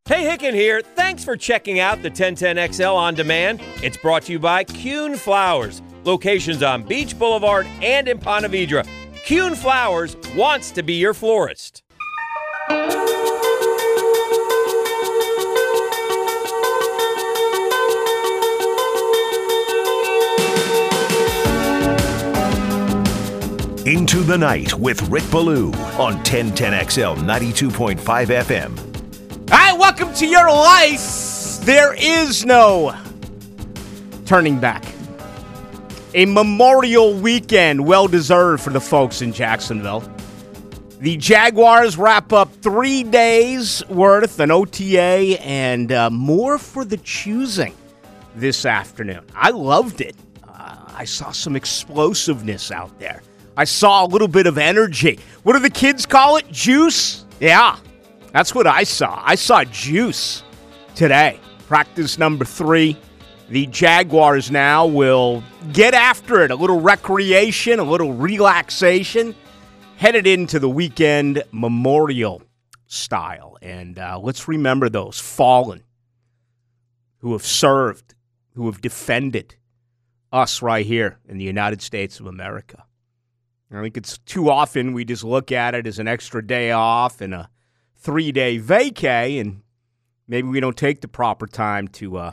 Hey, Hicken here. Thanks for checking out the 1010XL On Demand. It's brought to you by Kuhn Flowers. Locations on Beach Boulevard and in Ponte Vedra. Kuhn Flowers wants to be your florist. Into the Night with Rick Ballou on 1010XL 92.5 FM. All right, welcome to your life. There is no turning back. A Memorial Weekend, well-deserved for the folks in Jacksonville. The Jaguars wrap up 3 days worth, an OTA, and more for the choosing this afternoon. I loved it. I saw some explosiveness out there. I saw a little bit of energy. What do the kids call it? Juice? Yeah, that's what I saw. I saw juice today. Practice number 3. The Jaguars now will get after it. A little recreation, a little relaxation, headed into the weekend memorial style. And let's remember those fallen who have served, who have defended us right here in the United States of America. I think it's too often we just look at it as an extra day off and a 3-day vacay, and maybe we don't take the proper time to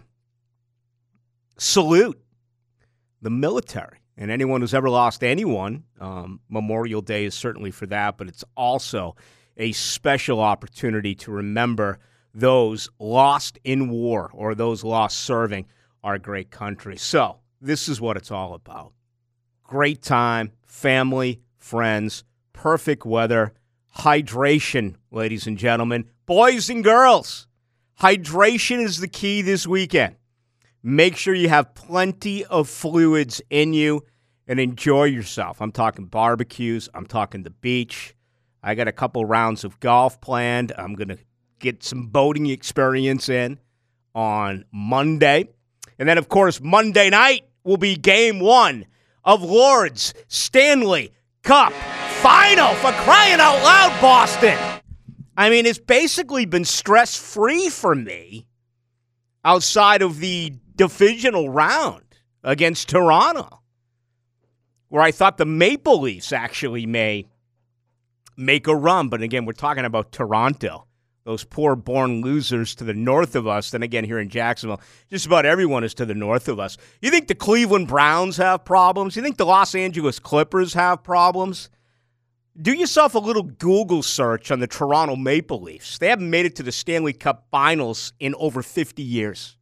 salute the military. And anyone who's ever lost anyone, Memorial Day is certainly for that, but it's also a special opportunity to remember those lost in war or those lost serving our great country. So this is what it's all about. Great time, family, friends, perfect weather, hydration, ladies and gentlemen, boys and girls. Hydration is the key this weekend. Make sure you have plenty of fluids in you and enjoy yourself. I'm talking barbecues. I'm talking the beach. I got a couple rounds of golf planned. I'm going to get some boating experience in on Monday. And then, of course, Monday night will be game 1 of Lord's Stanley Cup Final, for crying out loud, Boston. I mean, it's basically been stress-free for me outside of the divisional round against Toronto, where I thought the Maple Leafs actually may make a run. But again, we're talking about Toronto. Those poor born losers to the north of us. Then again, here in Jacksonville, just about everyone is to the north of us. You think the Cleveland Browns have problems? You think the Los Angeles Clippers have problems? Do yourself a little Google search on the Toronto Maple Leafs. They haven't made it to the Stanley Cup Finals in over 50 years.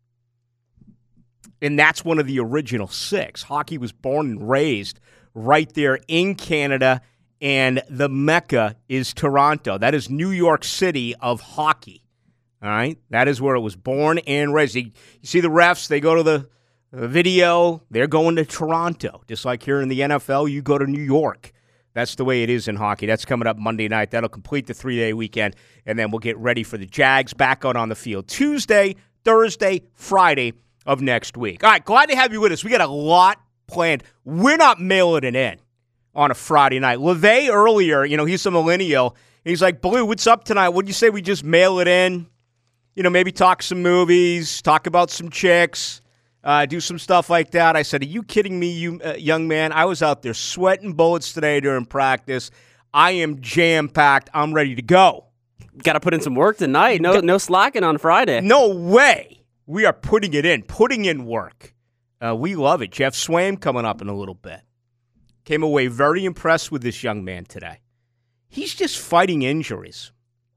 And that's one of the original 6. Hockey was born and raised right there in Canada, and the Mecca is Toronto. That is New York City of hockey, all right? That is where it was born and raised. You see the refs, they go to the video, they're going to Toronto. Just like here in the NFL, you go to New York. That's the way it is in hockey. That's coming up Monday night. That'll complete the 3-day weekend, and then we'll get ready for the Jags back out on the field Tuesday, Thursday, Friday of next week. All right, glad to have you with us. We got a lot planned. We're not mailing it in on a Friday night. LeVay earlier, he's a millennial. He's like, Blue, what's up tonight? What'd you say we just mail it in? Maybe talk some movies, talk about some chicks, do some stuff like that. I said, are you kidding me, you young man? I was out there sweating bullets today during practice. I am jam-packed. I'm ready to go. Got to put in some work tonight. No slacking on Friday. No way. We are putting in work. We love it. Jeff Swaim coming up in a little bit. Came away very impressed with this young man today. He's just fighting injuries.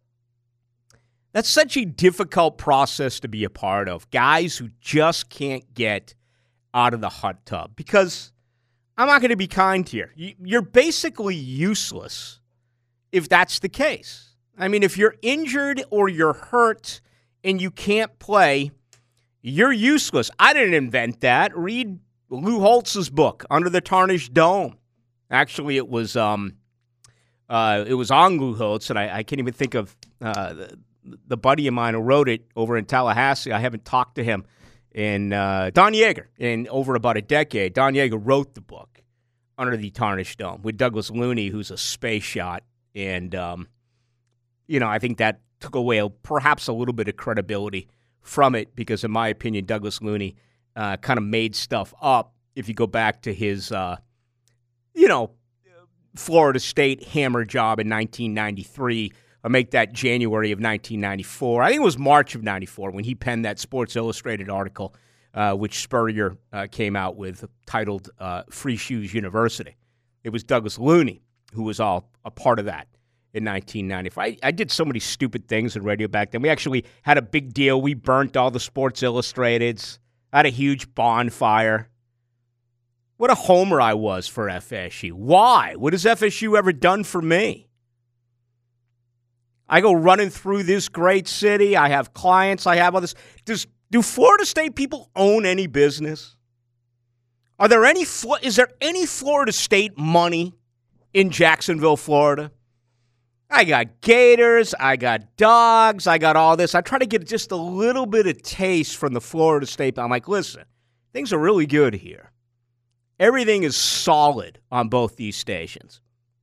That's such a difficult process to be a part of. Guys who just can't get out of the hot tub. Because I'm not going to be kind here. You're basically useless if that's the case. I mean, if you're injured or you're hurt and you can't play, you're useless. I didn't invent that. Read Lou Holtz's book, Under the Tarnished Dome. Actually, it was on Lou Holtz, and I can't even think of the buddy of mine who wrote it over in Tallahassee. I haven't talked to him in Don Yeager in over about a decade. Don Yeager wrote the book, Under the Tarnished Dome, with Douglas Looney, who's a space shot. And, I think that took away perhaps a little bit of credibility from it because, in my opinion, Douglas Looney kind of made stuff up. If you go back to his, Florida State hammer job in 1993, or make that January of 1994. I think it was March of 94 when he penned that Sports Illustrated article, which Spurrier came out with, titled Free Shoes University. It was Douglas Looney who was all a part of that in 1995. I did so many stupid things in radio back then. We actually had a big deal. We burnt all the Sports Illustrateds. I had a huge bonfire. What a homer I was for FSU. Why? What has FSU ever done for me? I go running through this great city. I have clients. I have all this. Do Florida State people own any business? Is there any Florida State money in Jacksonville, Florida? I got gators. I got dogs. I got all this. I try to get just a little bit of taste from the Florida State. I'm like, listen, things are really good here. Everything is solid on both these stations.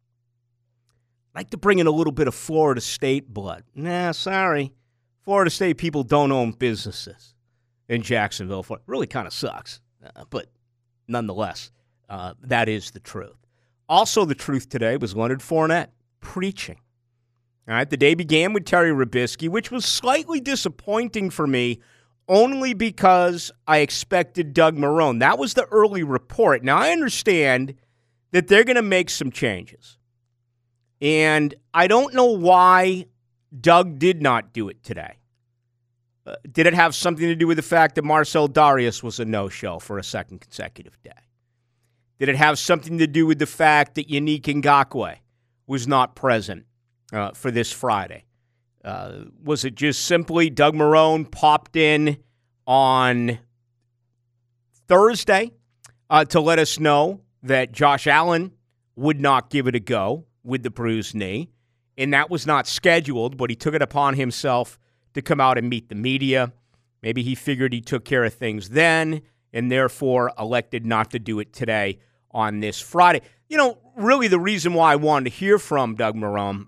I'd like to bring in a little bit of Florida State blood. Nah, sorry. Florida State people don't own businesses in Jacksonville. It really kind of sucks. But nonetheless, that is the truth. Also, the truth today was Leonard Fournette preaching. All right, the day began with Terry Robisky, which was slightly disappointing for me only because I expected Doug Marrone. That was the early report. Now, I understand that they're going to make some changes. And I don't know why Doug did not do it today. Did it have something to do with the fact that Marcel Darius was a no-show for a second consecutive day? Did it have something to do with the fact that Yannick Ngakoue was not present for this Friday? Was it just simply Doug Marrone popped in on Thursday to let us know that Josh Allen would not give it a go with the bruised knee, and that was not scheduled, but he took it upon himself to come out and meet the media. Maybe he figured he took care of things then and therefore elected not to do it today on this Friday. You know, really the reason why I wanted to hear from Doug Marrone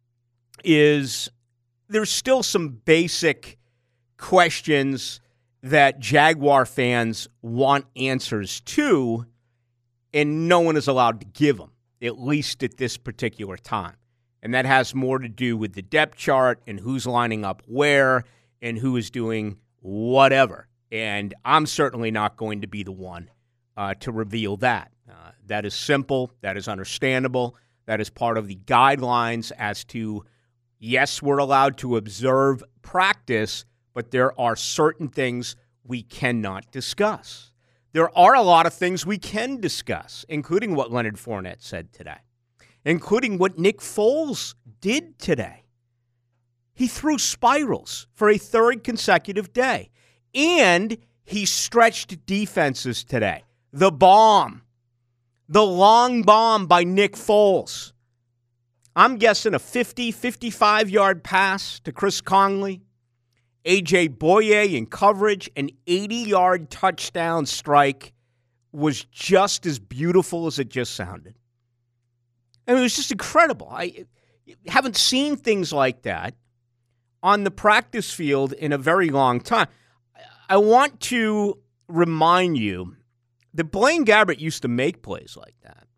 is there's still some basic questions that Jaguar fans want answers to, and no one is allowed to give them, at least at this particular time. And that has more to do with the depth chart and who's lining up where and who is doing whatever. And I'm certainly not going to be the one to reveal that. That is simple. That is understandable. That is part of the guidelines as to, yes, we're allowed to observe practice, but there are certain things we cannot discuss. There are a lot of things we can discuss, including what Leonard Fournette said today, including what Nick Foles did today. He threw spirals for a third consecutive day, and he stretched defenses today. The bomb, the long bomb by Nick Foles. I'm guessing a 50, 55-yard pass to Chris Conley, A.J. Boye in coverage, an 80-yard touchdown strike was just as beautiful as it just sounded. I mean, it was just incredible. I haven't seen things like that on the practice field in a very long time. I want to remind you that Blaine Gabbert used to make plays like that.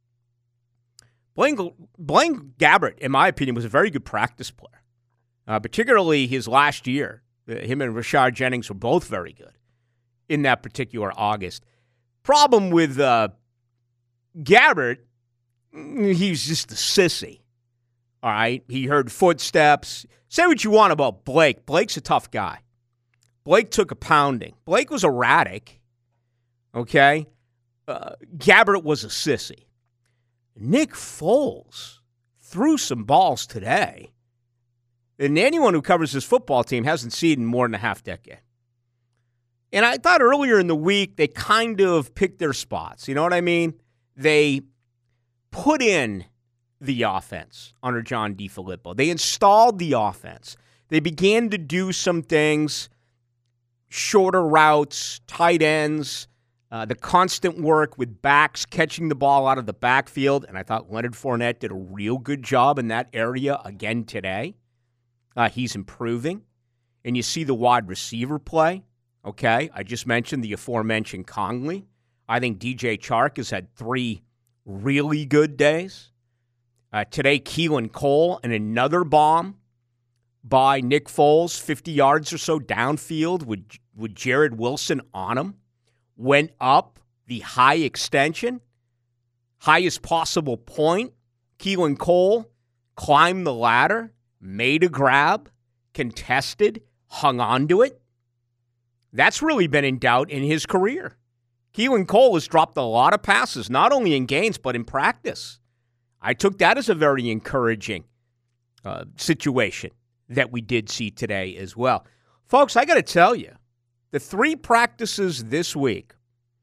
Blaine Gabbert, in my opinion, was a very good practice player, particularly his last year. Him and Rashard Jennings were both very good in that particular August. Problem with Gabbert, he's just a sissy. All right? He heard footsteps. Say what you want about Blake. Blake's a tough guy. Blake took a pounding. Blake was erratic. Okay? Gabbert was a sissy. Nick Foles threw some balls today, and anyone who covers this football team hasn't seen in more than a half decade. And I thought earlier in the week they kind of picked their spots. You know what I mean? They put in the offense under John DeFilippo. They installed the offense. They began to do some things, shorter routes, tight ends, the constant work with backs, catching the ball out of the backfield. And I thought Leonard Fournette did a real good job in that area again today. He's improving. And you see the wide receiver play. Okay, I just mentioned the aforementioned Conley. I think DJ Chark has had 3 really good days. Today, Keelan Cole and another bomb by Nick Foles, 50 yards or so downfield with Jared Wilson on him. Went up the high extension, highest possible point. Keelan Cole climbed the ladder, made a grab, contested, hung on to it. That's really been in doubt in his career. Keelan Cole has dropped a lot of passes, not only in games, but in practice. I took that as a very encouraging situation that we did see today as well. Folks, I got to tell you, the 3 practices this week,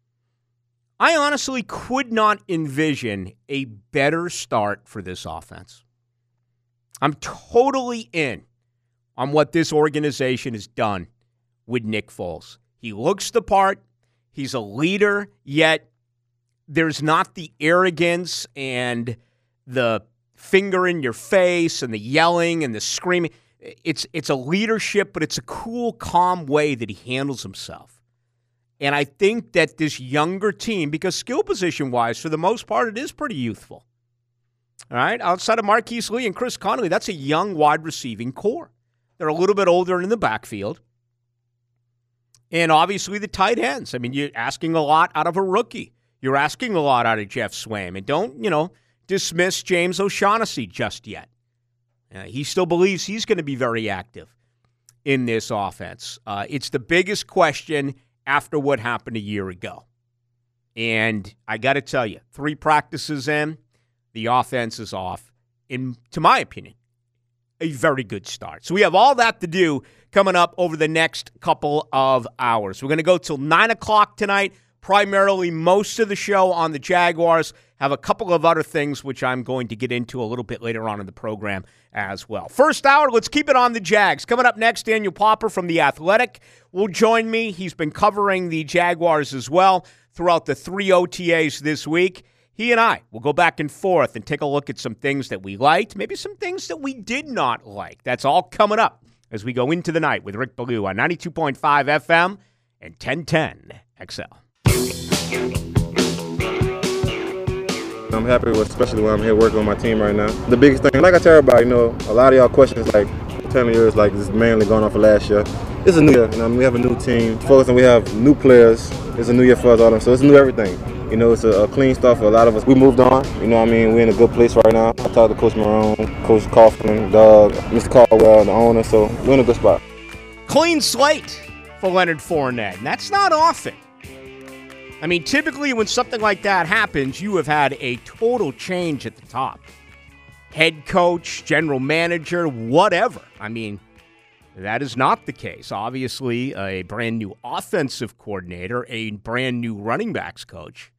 I honestly could not envision a better start for this offense. I'm totally in on what this organization has done with Nick Foles. He looks the part. He's a leader, yet there's not the arrogance and the finger in your face and the yelling and the screaming. It's a leadership, but it's a cool, calm way that he handles himself. And I think that this younger team, because skill position-wise, for the most part, it is pretty youthful. All right? Outside of Marquise Lee and Chris Conley, that's a young wide receiving core. They're a little bit older in the backfield. And obviously the tight ends. I mean, you're asking a lot out of a rookie. You're asking a lot out of Jeff Swaim. And don't, dismiss James O'Shaughnessy just yet. He still believes he's going to be very active in this offense. It's the biggest question after what happened a year ago. And I got to tell you, 3 practices in, the offense is off, to my opinion, a very good start. So we have all that to do coming up over the next couple of hours. We're going to go till 9 o'clock tonight, primarily most of the show on the Jaguars. Have a couple of other things which I'm going to get into a little bit later on in the program as well. First hour, let's keep it on the Jags. Coming up next, Daniel Popper from The Athletic will join me. He's been covering the Jaguars as well throughout the 3 OTAs this week. He and I will go back and forth and take a look at some things that we liked, maybe some things that we did not like. That's all coming up as we go into the night with Rick Ballou on 92.5 FM and 1010 XL. I'm happy with, especially when I'm here working on my team right now. The biggest thing, like I tell everybody, a lot of y'all questions like, telling you it's like this mainly going on for last year. It's a new year, we have a new team. Focusing, we have new players. It's a new year for us all, so it's new everything. It's a clean start for a lot of us. We moved on, we're in a good place right now. I talked to Coach Marone, Coach Coughlin, Doug, Mr. Caldwell, the owner, so we're in a good spot. Clean slate for Leonard Fournette, and that's not often. I mean, typically when something like that happens, you have had a total change at the top. Head coach, general manager, whatever. I mean, that is not the case. Obviously, a brand new offensive coordinator, a brand new running backs coach.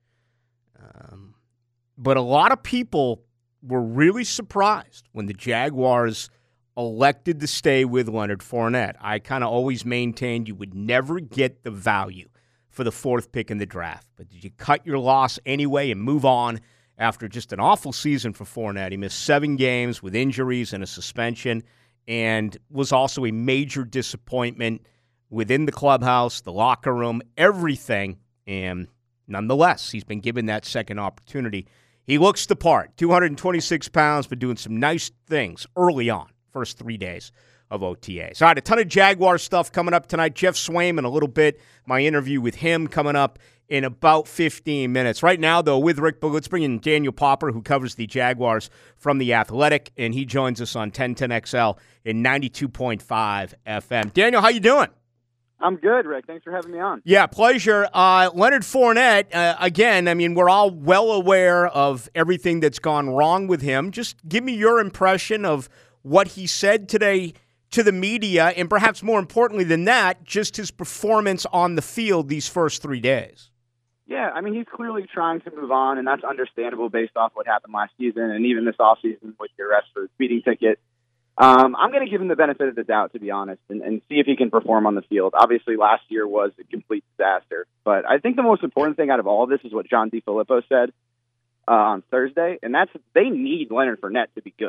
But a lot of people were really surprised when the Jaguars elected to stay with Leonard Fournette. I kind of always maintained you would never get the value for the 4th pick in the draft. But did you cut your loss anyway and move on after just an awful season for Fournette? He missed 7 games with injuries and a suspension and was also a major disappointment within the clubhouse, the locker room, everything. And nonetheless, he's been given that second opportunity. He looks the part, 226 pounds, but doing some nice things early on, first 3 days of OTAs. All right, a ton of Jaguar stuff coming up tonight. Jeff Swaim in a little bit. My interview with him coming up in about 15 minutes. Right now, though, with Rick Ballou, let's bring in Daniel Popper, who covers the Jaguars from The Athletic, and he joins us on 1010XL in 92.5 FM. Daniel, how you doing? I'm good, Rick. Thanks for having me on. Yeah, pleasure. Leonard Fournette, again, I mean, we're all well aware of everything that's gone wrong with him. Just give me your impression of what he said today to the media, and perhaps more importantly than that, just his performance on the field these first 3 days. Yeah, I mean, he's clearly trying to move on, and that's understandable based off what happened last season and even this offseason with the arrest for the speeding ticket. I'm going to give him the benefit of the doubt, to be honest, and see if he can perform on the field. Obviously, last year was a complete disaster, but I think the most important thing out of all of this is what John DeFilippo said on Thursday, and that's they need Leonard Fournette to be good.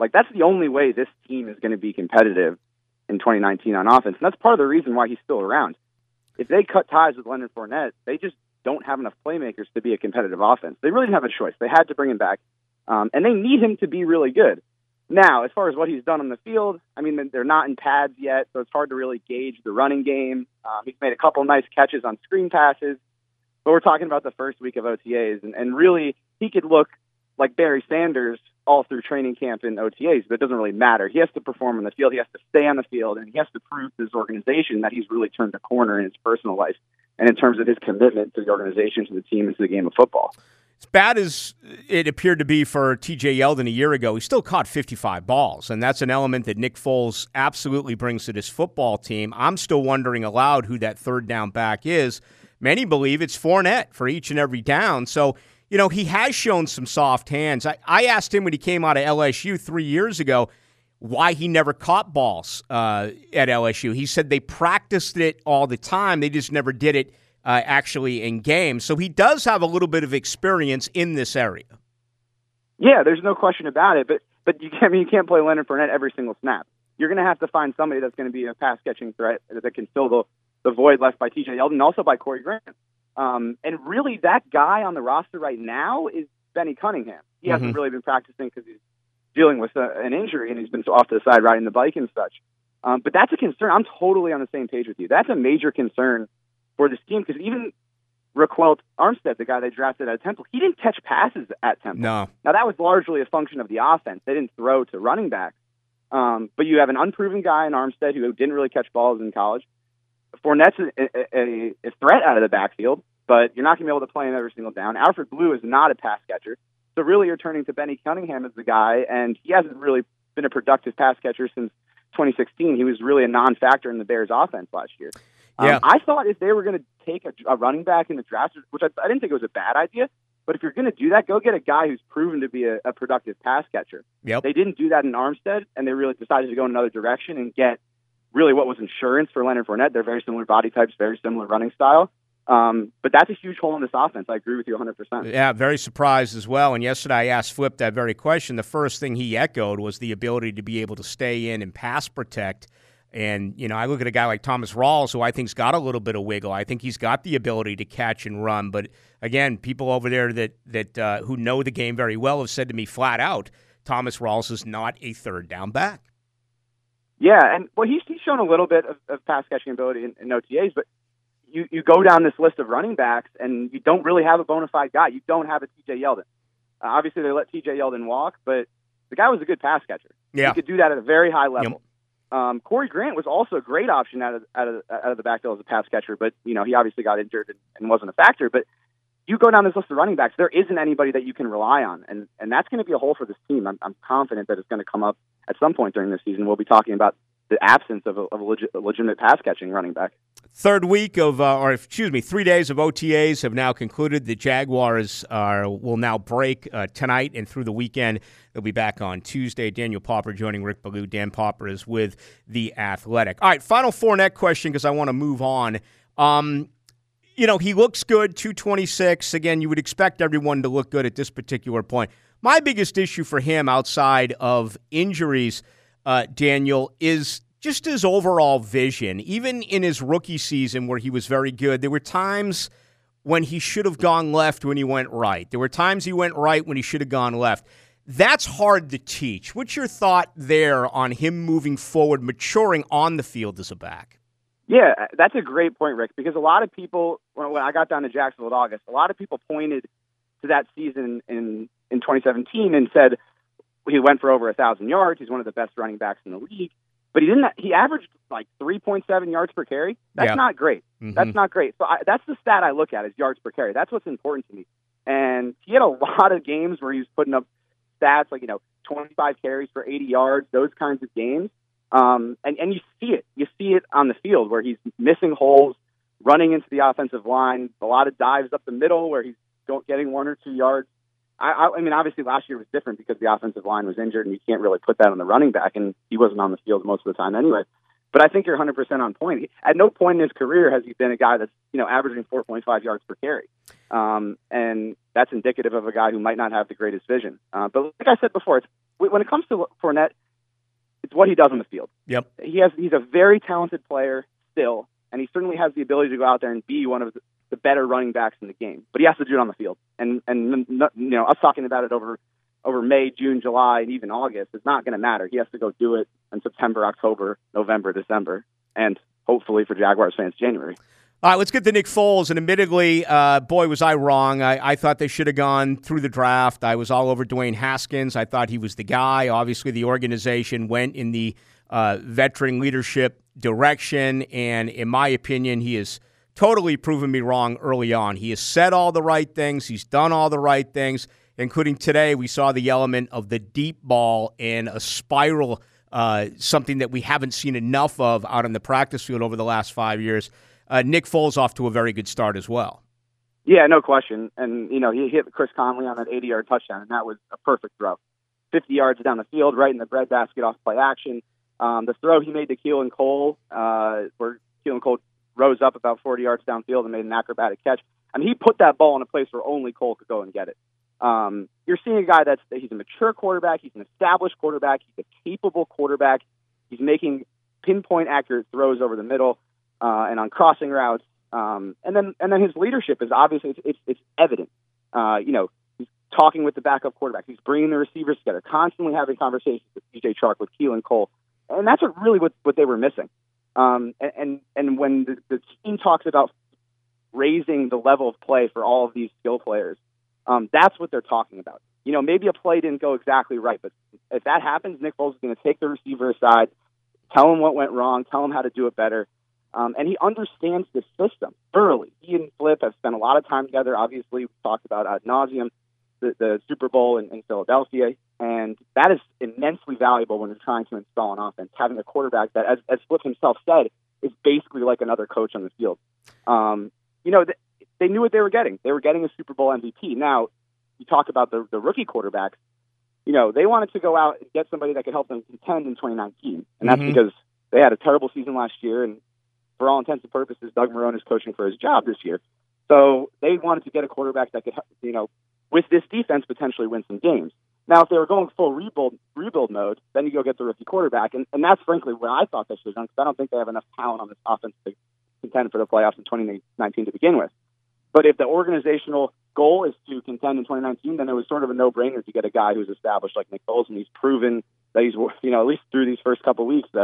Like, that's the only way this team is going to be competitive in 2019 on offense. And that's part of the reason why he's still around. If they cut ties with Leonard Fournette, they just don't have enough playmakers to be a competitive offense. They really didn't have a choice. They had to bring him back, and they need him to be really good. Now, as far as what he's done on the field, I mean, they're not in pads yet, so it's hard to really gauge the running game. He's made a couple nice catches on screen passes, but we're talking about the first week of OTAs, and really, he could look like Barry Sanders all through training camp and OTAs, but it doesn't really matter. He has to perform on the field, he has to stay on the field, and he has to prove to his organization that he's really turned a corner in his personal life and in terms of his commitment to the organization, to the team, and to the game of football. As bad as it appeared to be for T.J. Yeldon a year ago, he still caught 55 balls, and that's an element that Nick Foles absolutely brings to this football team. I'm still wondering aloud who that third down back is. Many believe it's Fournette for each and every down. So, you know, he has shown some soft hands. I asked him when he came out of LSU 3 years ago why he never caught balls at LSU. He said they practiced it all the time. They just never did it actually in games. So he does have a little bit of experience in this area. Yeah, there's no question about it. But you can't play Leonard Fournette every single snap. You're going to have to find somebody that's going to be a pass-catching threat that can fill the void left by T.J. Yeldon and also by Corey Grant. And really, that guy on the roster right now is Benny Cunningham. He hasn't really been practicing because he's dealing with an injury, and he's been off to the side riding the bike and such. But that's a concern. I'm totally on the same page with you. That's a major concern for this team, because even Raquel Armstead, the guy they drafted at Temple, he didn't catch passes at Temple. No. Now, that was largely a function of the offense. They didn't throw to running backs. But you have an unproven guy in Armstead who didn't really catch balls in college. Fournette's a threat out of the backfield, but you're not going to be able to play him every single down. Alfred Blue is not a pass catcher. So really you're turning to Benny Cunningham as the guy, and he hasn't really been a productive pass catcher since 2016. He was really a non-factor in the Bears' offense last year. Yeah. I thought if they were going to take a running back in the draft, which I didn't think it was a bad idea, but if you're going to do that, go get a guy who's proven to be a productive pass catcher. Yep. They didn't do that in Armstead, and they really decided to go in another direction and get really what was insurance for Leonard Fournette. They're very similar body types, very similar running style. But that's a huge hole in this offense. I agree with you 100%. Yeah, very surprised as well. And yesterday I asked Flip that very question. The first thing he echoed was the ability to be able to stay in and pass protect. And, you know, I look at a guy like Thomas Rawls, who I think's got a little bit of wiggle. I think he's got the ability to catch and run. But, again, people over there that who know the game very well have said to me flat out, Thomas Rawls is not a third down back. Yeah, and well, he's shown a little bit of pass catching ability in OTAs, but you go down this list of running backs, and you don't really have a bona fide guy. You don't have a T.J. Yeldon. Obviously, they let T.J. Yeldon walk, but the guy was a good pass catcher. Yeah. He could do that at a very high level. Yep. Corey Grant was also a great option out of the backfield as a pass catcher, but you know he obviously got injured and wasn't a factor. But you go down this list of running backs, there isn't anybody that you can rely on, and that's going to be a hole for this team. I'm confident that it's going to come up at some point during this season. We'll be talking about the absence of a legitimate pass catching running back. 3 days of OTAs have now concluded. The Jaguars will now break tonight and through the weekend. They'll be back on Tuesday. Daniel Popper joining Rick Ballou. Dan Popper is with The Athletic. All right, final Fournette question because I want to move on. You know, he looks good, 226. Again, you would expect everyone to look good at this particular point. My biggest issue for him outside of injuries, Daniel, is just his overall vision. Even in his rookie season where he was very good, there were times when he should have gone left when he went right. There were times he went right when he should have gone left. That's hard to teach. What's your thought there on him moving forward, maturing on the field as a back? Yeah, that's a great point, Rick, because a lot of people, when I got down to Jacksonville in August, a lot of people pointed to that season in 2017 and said he went for over 1,000 yards. He's one of the best running backs in the league. But he averaged like 3.7 yards per carry. That's not great. Mm-hmm. That's not great. So that's the stat I look at is yards per carry. That's what's important to me. And he had a lot of games where he was putting up stats like, 25 carries for 80 yards, those kinds of games. And you see it. You see it on the field where he's missing holes, running into the offensive line, a lot of dives up the middle where he's getting 1 or 2 yards. I mean, obviously last year was different because the offensive line was injured and you can't really put that on the running back, and he wasn't on the field most of the time anyway. But I think you're 100% on point. At no point in his career has he been a guy that's, averaging 4.5 yards per carry. And that's indicative of a guy who might not have the greatest vision. But like I said before, when it comes to Fournette, it's what he does on the field. Yep. He's a very talented player still, and he certainly has the ability to go out there and be one of the better running backs in the game. But he has to do it on the field. And us talking about it over May, June, July, and even August is not going to matter. He has to go do it in September, October, November, December, and hopefully for Jaguars fans, January. All right, let's get to Nick Foles. And admittedly, boy, was I wrong. I thought they should have gone through the draft. I was all over Dwayne Haskins. I thought he was the guy. Obviously, the organization went in the veteran leadership direction. And in my opinion, he has totally proven me wrong early on. He has said all the right things. He's done all the right things, including today we saw the element of the deep ball and a spiral, something that we haven't seen enough of out on the practice field over the last 5 years. Nick Foles off to a very good start as well. Yeah, no question. And, he hit Chris Conley on that 80-yard touchdown, and that was a perfect throw. 50 yards down the field, right in the breadbasket off play action. The throw he made to Keelan Cole, where Keelan Cole rose up about 40 yards downfield and made an acrobatic catch. I mean, he put that ball in a place where only Cole could go and get it. You're seeing a guy he's a mature quarterback. He's an established quarterback. He's a capable quarterback. He's making pinpoint accurate throws over the middle. And on crossing routes, and then his leadership is obviously it's evident. He's talking with the backup quarterback. He's bringing the receivers together, constantly having conversations with DJ Chark, with Keelan Cole, and that's what they were missing. And when the team talks about raising the level of play for all of these skill players, that's what they're talking about. Maybe a play didn't go exactly right, but if that happens, Nick Foles is going to take the receiver aside, tell him what went wrong, tell him how to do it better. And he understands the system thoroughly. He and Flip have spent a lot of time together. Obviously, we've talked about ad nauseum the Super Bowl in Philadelphia, and that is immensely valuable when you're trying to install an offense. Having a quarterback that, as Flip himself said, is basically like another coach on the field. They knew what they were getting. They were getting a Super Bowl MVP. Now, you talk about the rookie quarterbacks. They wanted to go out and get somebody that could help them contend in 2019, and that's because they had a terrible season last year, and for all intents and purposes, Doug Marrone is coaching for his job this year. So they wanted to get a quarterback that could, with this defense, potentially win some games. Now, if they were going full rebuild mode, then you go get the rookie quarterback. And that's frankly what I thought they should have done, because I don't think they have enough talent on this offense to contend for the playoffs in 2019 to begin with. But if the organizational goal is to contend in 2019, then it was sort of a no-brainer to get a guy who's established like Nick Foles, and he's proven that he's, at least through these first couple of weeks, that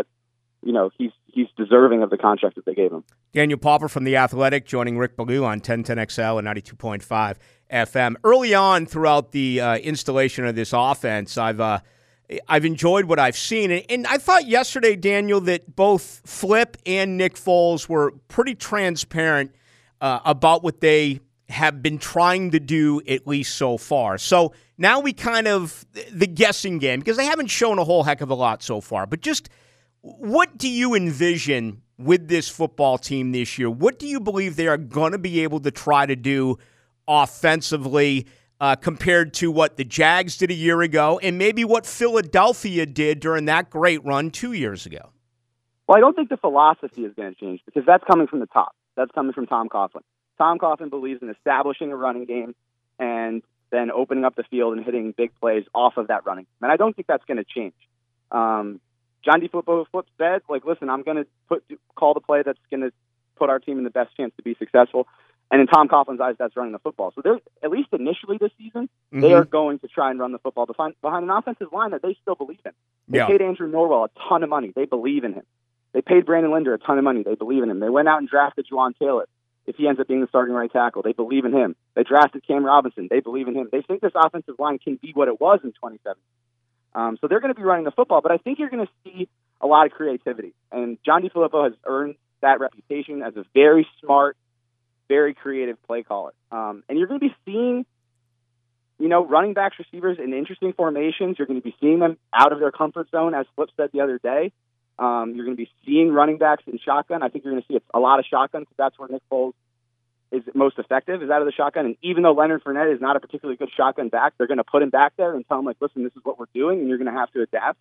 he's deserving of the contract that they gave him. Daniel Pauper from The Athletic joining Rick Ballou on 1010XL and 92.5 FM. Early on throughout the installation of this offense, I've enjoyed what I've seen. And I thought yesterday, Daniel, that both Flip and Nick Foles were pretty transparent about what they have been trying to do, at least so far. So now we kind of, the guessing game, because they haven't shown a whole heck of a lot so far, but just what do you envision with this football team this year? What do you believe they are going to be able to try to do offensively compared to what the Jags did a year ago and maybe what Philadelphia did during that great run 2 years ago? Well, I don't think the philosophy is going to change, because that's coming from the top. That's coming from Tom Coughlin. Tom Coughlin believes in establishing a running game and then opening up the field and hitting big plays off of that running. And I don't think that's going to change. John DeFilippo said, listen, I'm going to call the play that's going to put our team in the best chance to be successful. And in Tom Coughlin's eyes, that's running the football. So they're, at least initially this season, they are going to try and run the football behind an offensive line that they still believe in. They paid Andrew Norwell a ton of money. They believe in him. They paid Brandon Linder a ton of money. They believe in him. They went out and drafted Juwan Taylor. If he ends up being the starting right tackle, they believe in him. They drafted Cam Robinson. They believe in him. They think this offensive line can be what it was in 2017. So they're going to be running the football, but I think you're going to see a lot of creativity. And John DeFilippo has earned that reputation as a very smart, very creative play caller. And you're going to be seeing, running backs, receivers in interesting formations. You're going to be seeing them out of their comfort zone, as Flip said the other day. You're going to be seeing running backs in shotgun. I think you're going to see a lot of shotgun, because that's where Nick Foles is most effective, is out of the shotgun. And even though Leonard Fournette is not a particularly good shotgun back, they're going to put him back there and tell him, listen, this is what we're doing, and you're going to have to adapt.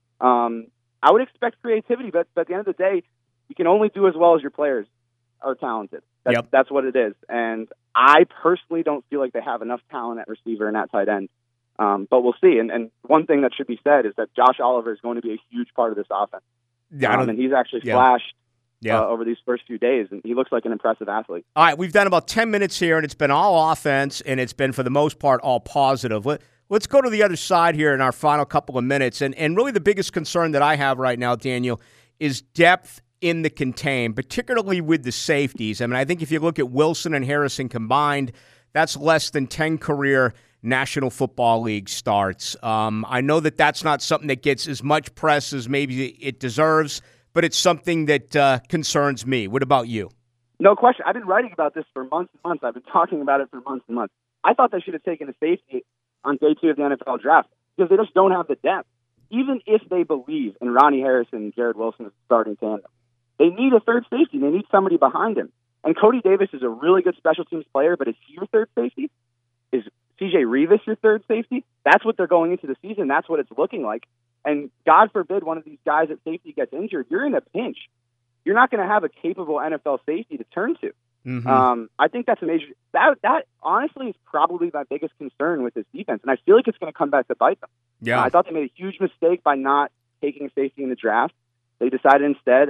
I would expect creativity, but at the end of the day, you can only do as well as your players are talented. That's what it is. And I personally don't feel like they have enough talent at receiver and at tight end. But we'll see. And one thing that should be said is that Josh Oliver is going to be a huge part of this offense. And he's actually flashed over these first few days, and he looks like an impressive athlete. All right, we've done about 10 minutes here, and it's been all offense, and it's been, for the most part, all positive. Let's go to the other side here in our final couple of minutes. And really the biggest concern that I have right now, Daniel, is depth in the contain, particularly with the safeties. I mean, I think if you look at Wilson and Harrison combined, that's less than 10 career National Football League starts. I know that that's not something that gets as much press as maybe it deserves, but it's something that concerns me. What about you? No question. I've been writing about this for months and months. I've been talking about it for months and months. I thought they should have taken a safety on day 2 of the NFL draft because they just don't have the depth. Even if they believe in Ronnie Harrison and Jared Wilson as a starting tandem, they need a third safety. They need somebody behind him. And Cody Davis is a really good special teams player, but is he your third safety? Is CJ Revis your third safety? That's what they're going into the season. That's what it's looking like. And God forbid one of these guys at safety gets injured. You're in a pinch. You're not going to have a capable NFL safety to turn to. Mm-hmm. I think that's a major. That honestly is probably my biggest concern with this defense, and I feel like it's going to come back to bite them. Yeah, I thought they made a huge mistake by not taking a safety in the draft. They decided instead,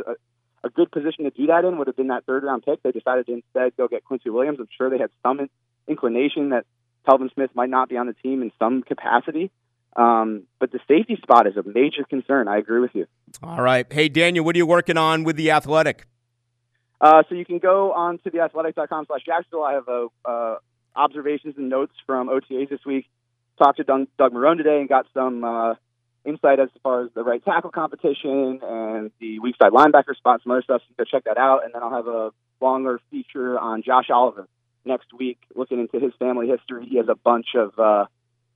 a good position to do that in would have been that 3rd-round pick. They decided to instead go get Quincy Williams. I'm sure they had some inclination that Telvin Smith might not be on the team in some capacity. But the safety spot is a major concern. I agree with you. All right. Hey, Daniel, what are you working on with The Athletic? So you can go on to theathletic.com/Jacksonville. I have observations and notes from OTAs this week. Talked to Doug Marrone today and got some insight as far as the right tackle competition and the weak side linebacker spot, some other stuff. So you can go check that out. And then I'll have a longer feature on Josh Oliver next week, looking into his family history. He has a bunch of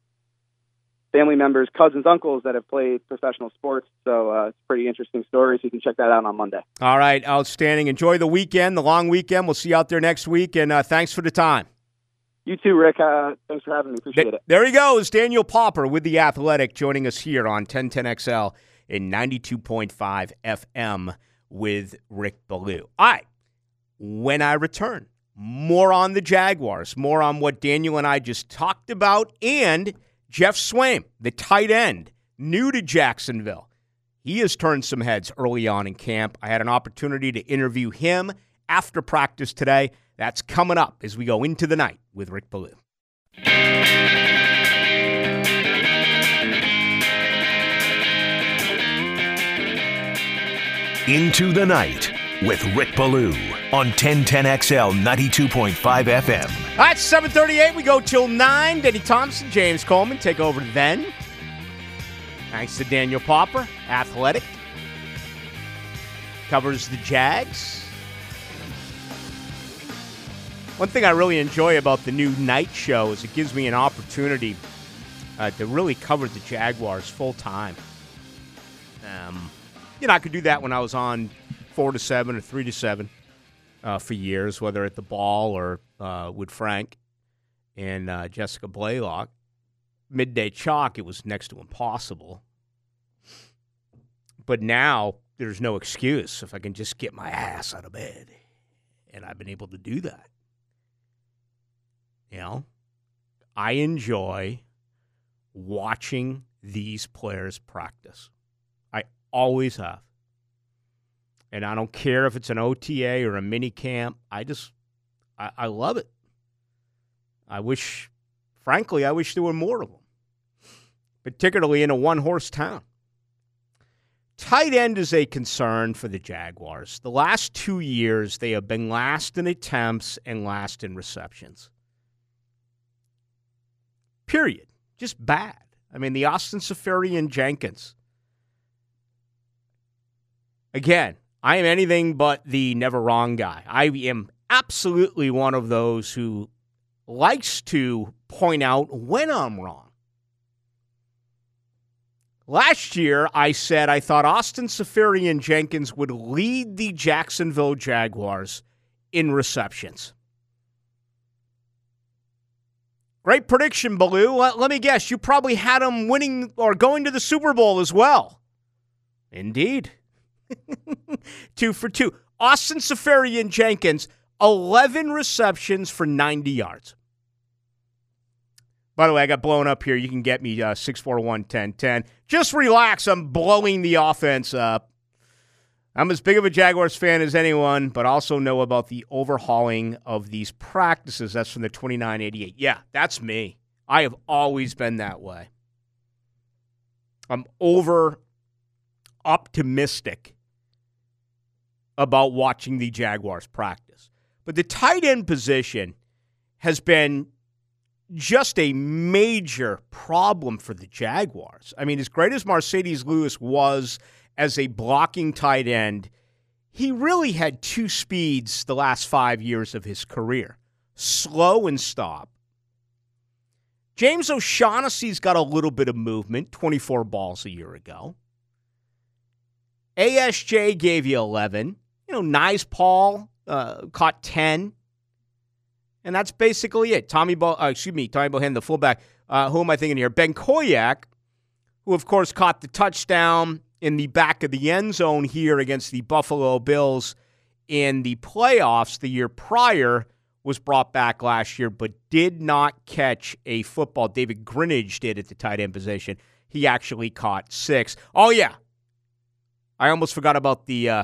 family members, cousins, uncles that have played professional sports. So it's a pretty interesting story. So you can check that out on Monday. All right. Outstanding. Enjoy the weekend, the long weekend. We'll see you out there next week. And thanks for the time. You too, Rick. Thanks for having me. Appreciate it. There he goes, Daniel Popper with The Athletic, joining us here on 1010XL in 92.5 FM with Rick Ballou. All right. When I return, more on the Jaguars, more on what Daniel and I just talked about, and Jeff Swaim, the tight end, new to Jacksonville. He has turned some heads early on in camp. I had an opportunity to interview him after practice today. That's coming up as we go into the night with Rick Ballou. Into the Night with Rick Ballou on 1010XL 92.5 FM. All right, 7:38. We go till 9. Denny Thompson, James Coleman take over then. Thanks to Daniel Popper, Athletic. Covers the Jags. One thing I really enjoy about the new night show is it gives me an opportunity to really cover the Jaguars full time. I could do that when I was on 4 to 7 or 3 to 7 for years, whether at the Ball or with Frank and Jessica Blaylock. Midday Chalk, it was next to impossible. But now there's no excuse if I can just get my ass out of bed. And I've been able to do that. I enjoy watching these players practice. I always have. And I don't care if it's an OTA or a mini camp. I love it. Frankly, I wish there were more of them, particularly in a one-horse town. Tight end is a concern for the Jaguars. The last 2 years, they have been last in attempts and last in receptions. Period. Just bad. I mean, the Austin Seferian-Jenkins. Again, I am anything but the never wrong guy. I am absolutely one of those who likes to point out when I'm wrong. Last year, I said I thought Austin Seferian-Jenkins would lead the Jacksonville Jaguars in receptions. Great prediction, Ballou. Let me guess, you probably had him winning or going to the Super Bowl as well. Indeed. 2 for 2. Austin Seferian-Jenkins 11 receptions for 90 yards. By the way, I got blown up here. You can get me 641-1010. Just relax. I'm blowing the offense up. I'm as big of a Jaguars fan as anyone, but also know about the overhauling of these practices. That's from the 2988. Yeah, that's me. I have always been that way. I'm over-optimistic about watching the Jaguars practice. But the tight end position has been just a major problem for the Jaguars. I mean, as great as Mercedes Lewis was as a blocking tight end, he really had two speeds the last 5 years of his career. Slow and stop. James O'Shaughnessy's got a little bit of movement, 24 balls a year ago. ASJ gave you 11. Nice Paul caught 10. And that's basically it. Tommy Bohannon, the fullback. Who am I thinking here? Ben Koyak, who, of course, caught the touchdown in the back of the end zone here against the Buffalo Bills in the playoffs the year prior, was brought back last year, but did not catch a football. David Greenidge did at the tight end position. He actually caught 6. Oh, yeah. I almost forgot about the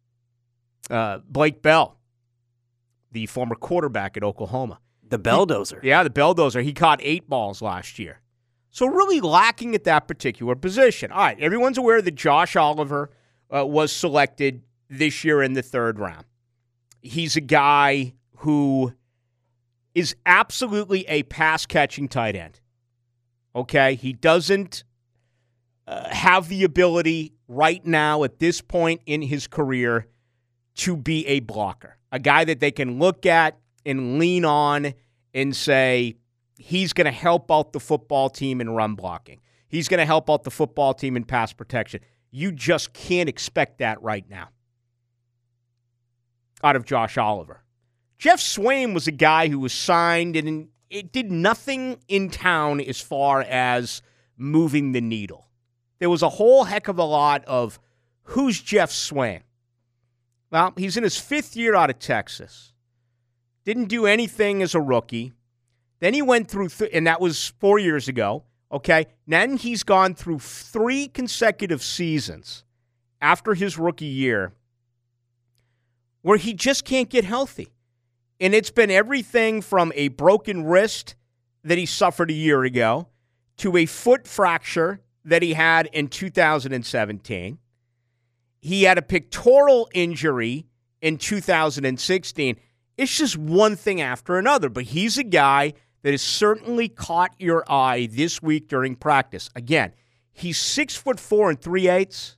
Blake Bell, the former quarterback at Oklahoma. The Belldozer. The Belldozer. He caught 8 balls last year. So really lacking at that particular position. All right, everyone's aware that Josh Oliver was selected this year in the 3rd round. He's a guy who is absolutely a pass-catching tight end. Okay? He doesn't have the ability right now at this point in his career to be a blocker. A guy that they can look at and lean on and say, he's going to help out the football team in run blocking. He's going to help out the football team in pass protection. You just can't expect that right now out of Josh Oliver. Jeff Swaim was a guy who was signed and it did nothing in town as far as moving the needle. There was a whole heck of a lot of, who's Jeff Swaim? Well, he's in his 5th year out of Texas. Didn't do anything as a rookie. Then he went through, and that was 4 years ago, okay? Then he's gone through 3 consecutive seasons after his rookie year where he just can't get healthy. And it's been everything from a broken wrist that he suffered a year ago to a foot fracture that he had in 2017. He had a pectoral injury in 2016. It's just one thing after another. But he's a guy that has certainly caught your eye this week during practice. Again, he's 6'4" 3/8",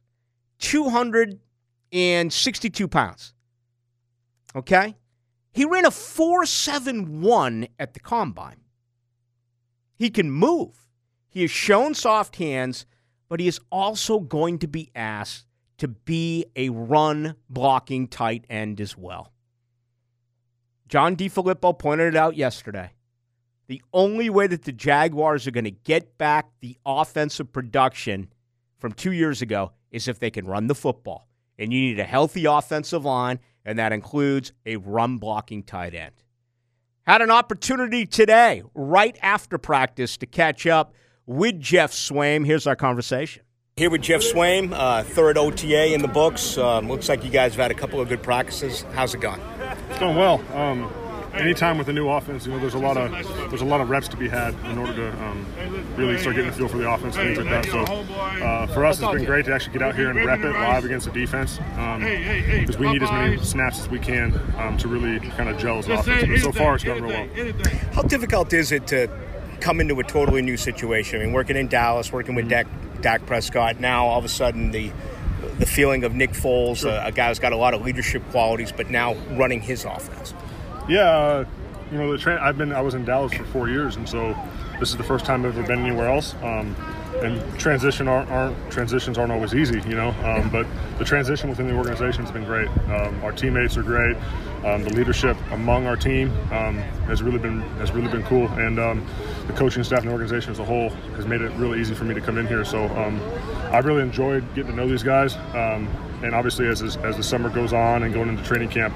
262 pounds. Okay? He ran a 4.71 at the combine. He can move. He has shown soft hands, but he is also going to be asked to be a run-blocking tight end as well. John DeFilippo pointed it out yesterday. The only way that the Jaguars are going to get back the offensive production from 2 years ago is if they can run the football. And you need a healthy offensive line, and that includes a run-blocking tight end. Had an opportunity today, right after practice, to catch up with Jeff Swaim. Here's our conversation. Here with Jeff Swaim, 3rd OTA in the books. Looks like you guys have had a couple of good practices. How's it going? It's going well. Anytime with a new offense, there's a lot of reps to be had in order to really start getting a feel for the offense and things like that. So for us, it's been great to actually get out here and rep it live against the defense because we need as many snaps as we can to really kind of gel as an offense. But so far, it's going real well. How difficult is it to come into a totally new situation? I mean, working in Dallas, working with Dak Prescott, now all of a sudden the feeling of Nick Foles, a guy who's got a lot of leadership qualities, but now running his offense. Yeah, I was in Dallas for 4 years, and so this is the first time I've ever been anywhere else. And transitions aren't always easy, but the transition within the organization has been great. Our teammates are great. The leadership among our team has really been cool, and the coaching staff and the organization as a whole has made it really easy for me to come in here. So I've really enjoyed getting to know these guys, and obviously as the summer goes on and going into training camp,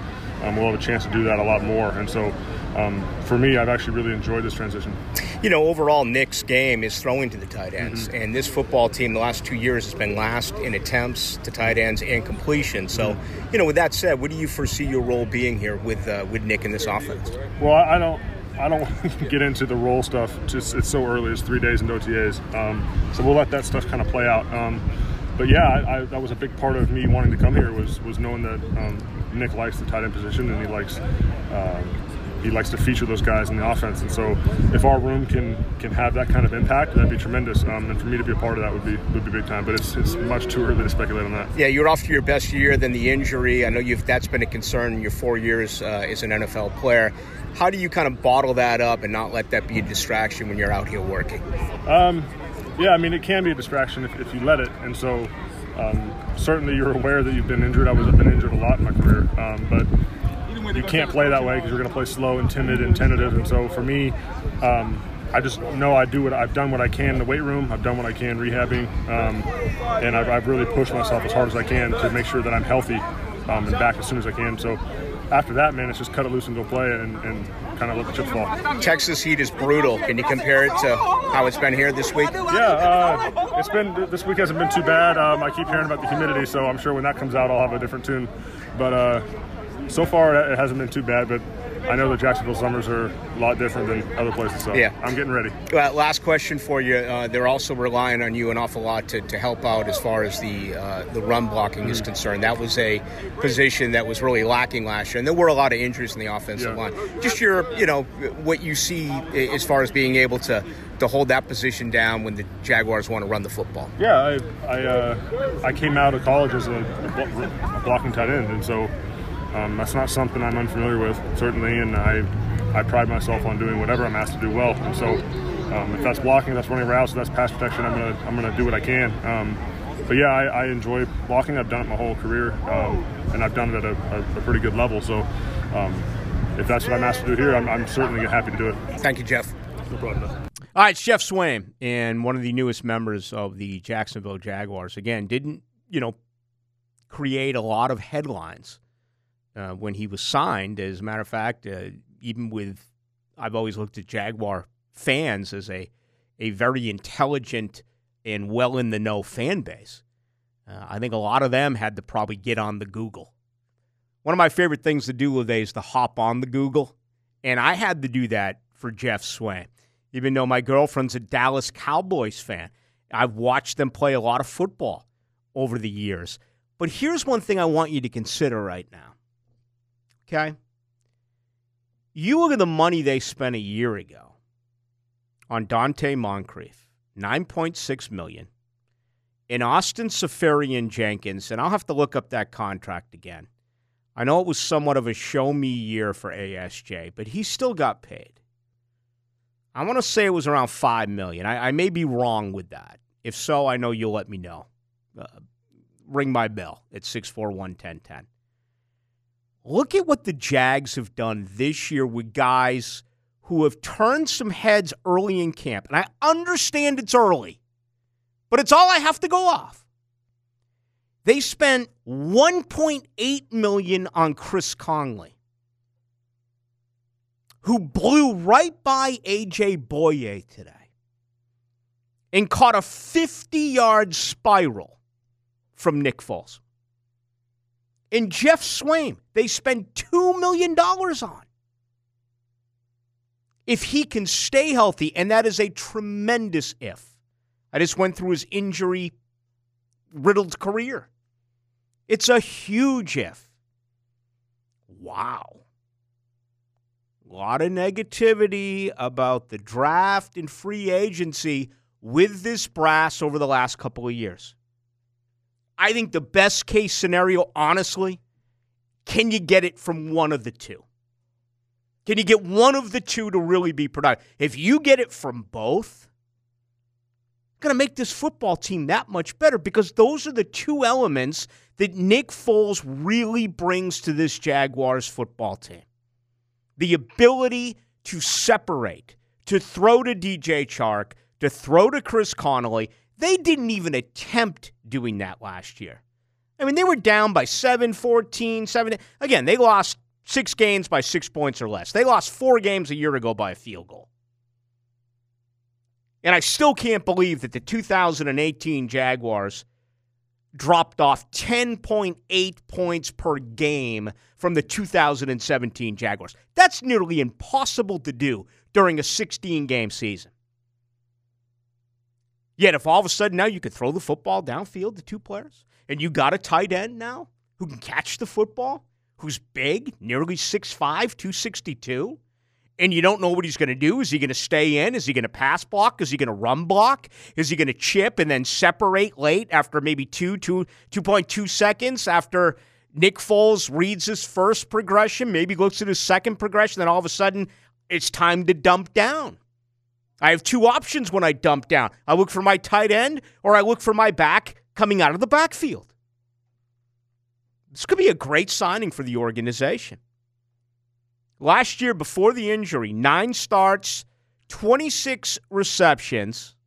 we'll have a chance to do that a lot more. And so for me, I've actually really enjoyed this transition. You know, overall, Nick's game is throwing to the tight ends. Mm-hmm. And this football team the last 2 years has been last in attempts to tight ends and completion. So, you know, with that said, what do you foresee your role being here with Nick in this offense? Well, I don't get into the role stuff. It's so early. It's 3 days into OTAs. So we'll let that stuff kind of play out. But yeah, that was a big part of me wanting to come here was knowing that Nick likes the tight end position, and he likes to feature those guys in the offense. And so if our room can have that kind of impact, that'd be tremendous. And for me to be a part of that would be big time. But it's much too early to speculate on that. Yeah, you're off to your best year, then the injury. I know that's been a concern in your 4 years as an NFL player. How do you kind of bottle that up and not let that be a distraction when you're out here working? Yeah, I mean, it can be a distraction if you let it. And so certainly you're aware that you've been injured. I've been injured a lot in my career. But you can't play that way because you're going to play slow and timid and tentative. And so for me, I just know I've done what I can in the weight room. I've done what I can rehabbing. And I've really pushed myself as hard as I can to make sure that I'm healthy and back as soon as I can. So after that, man, it's just cut it loose and go play and kind of let the chips fall. Texas heat is brutal. Can you compare it to how it's been here this week? Yeah, this week hasn't been too bad. I keep hearing about the humidity, so I'm sure when that comes out, I'll have a different tune. But so far, it hasn't been too bad. But I know the Jacksonville summers are a lot different than other places, so yeah. I'm getting ready. Last question for you. They're also relying on you an awful lot to help out as far as the run blocking is concerned. That was a position that was really lacking last year, and there were a lot of injuries in the offensive line. Just what you see as far as being able to hold that position down when the Jaguars want to run the football. Yeah, I came out of college as a blocking tight end, and so that's not something I'm unfamiliar with, certainly, and I pride myself on doing whatever I'm asked to do well. And so if that's blocking, that's running routes, that's pass protection, I'm gonna do what I can. But yeah, I enjoy blocking. I've done it my whole career, and I've done it at a pretty good level. So if that's what I'm asked to do here, I'm certainly happy to do it. Thank you, Jeff. No problem. All right, it's Jeff Swaim, and one of the newest members of the Jacksonville Jaguars. Again, didn't create a lot of headlines when he was signed. As a matter of fact, I've always looked at Jaguar fans as a very intelligent and well-in-the-know fan base. I think a lot of them had to probably get on the Google. One of my favorite things to do today is to hop on the Google, and I had to do that for Jeff Swaim. Even though my girlfriend's a Dallas Cowboys fan, I've watched them play a lot of football over the years. But here's one thing I want you to consider right now. Okay? You look at the money they spent a year ago on Dante Moncrief, $9.6 million, and Austin Seferian-Jenkins, and I'll have to look up that contract again. I know it was somewhat of a show-me year for ASJ, but he still got paid. I want to say it was around $5 million. I may be wrong with that. If so, I know you'll let me know. Ring my bell at 641-1010. Look at what the Jags have done this year with guys who have turned some heads early in camp. And I understand it's early, but it's all I have to go off. They spent $1.8 million on Chris Conley, who blew right by A.J. Boye today and caught a 50-yard spiral from Nick Foles. And Jeff Swaim, they spent $2 million on. If he can stay healthy, and that is a tremendous if. I just went through his injury-riddled career. It's a huge if. Wow. A lot of negativity about the draft and free agency with this brass over the last couple of years. I think the best case scenario, honestly, can you get it from one of the two? Can you get one of the two to really be productive? If you get it from both, it's going to make this football team that much better because those are the two elements that Nick Foles really brings to this Jaguars football team. The ability to separate, to throw to DJ Chark, to throw to Chris Conley. They didn't even attempt doing that last year. I mean, they were down by 7, 14, 7. Again, they lost 6 games by 6 points or less. They lost 4 games a year ago by a field goal. And I still can't believe that the 2018 Jaguars dropped off 10.8 points per game from the 2017 Jaguars. That's nearly impossible to do during a 16-game season. Yet if all of a sudden now you could throw the football downfield to 2 players, and you got a tight end now who can catch the football, who's big, nearly 6'5", 262, and you don't know what he's going to do. Is he going to stay in? Is he going to pass block? Is he going to run block? Is he going to chip and then separate late after maybe 2.2 seconds after Nick Foles reads his first progression, maybe looks at his second progression, then all of a sudden it's time to dump down? I have 2 options when I dump down. I look for my tight end or I look for my back coming out of the backfield. This could be a great signing for the organization. Last year, before the injury, 9 starts, 26 receptions,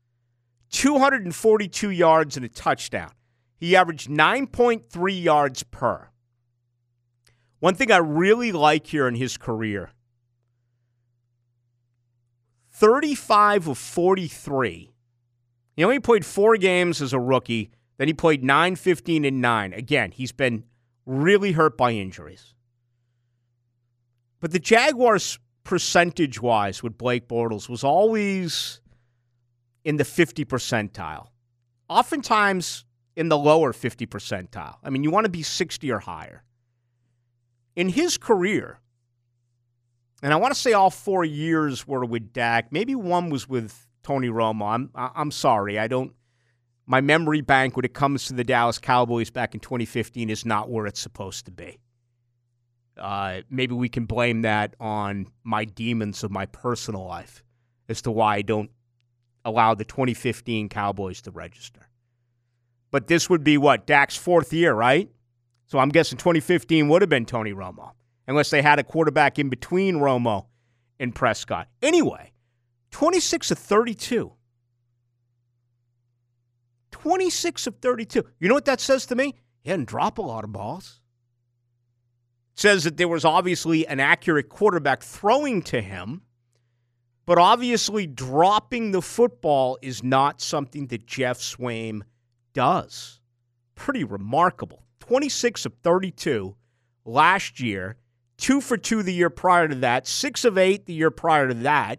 242 yards, and a touchdown. He averaged 9.3 yards per. One thing I really like here in his career, 35 of 43. He only played 4 games as a rookie. Then he played 9, 15, and 9. Again, he's been really hurt by injuries. But the Jaguars, percentage-wise, with Blake Bortles, was always in the 50 percentile. Oftentimes in the lower 50 percentile. I mean, you want to be 60 or higher. In his career, and I want to say all 4 years were with Dak. Maybe one was with Tony Romo. I'm sorry. My memory bank when it comes to the Dallas Cowboys back in 2015 is not where it's supposed to be. Maybe we can blame that on my demons of my personal life as to why I don't allow the 2015 Cowboys to register. But this would be what? Dak's 4th year, right? So I'm guessing 2015 would have been Tony Romo, unless they had a quarterback in between Romo and Prescott. Anyway, 26 of 32. 26 of 32. You know what that says to me? He didn't drop a lot of balls. It says that there was obviously an accurate quarterback throwing to him, but obviously dropping the football is not something that Jeff Swaim does. Pretty remarkable. 26 of 32 last year, 2 for 2 the year prior to that, 6 of 8 the year prior to that,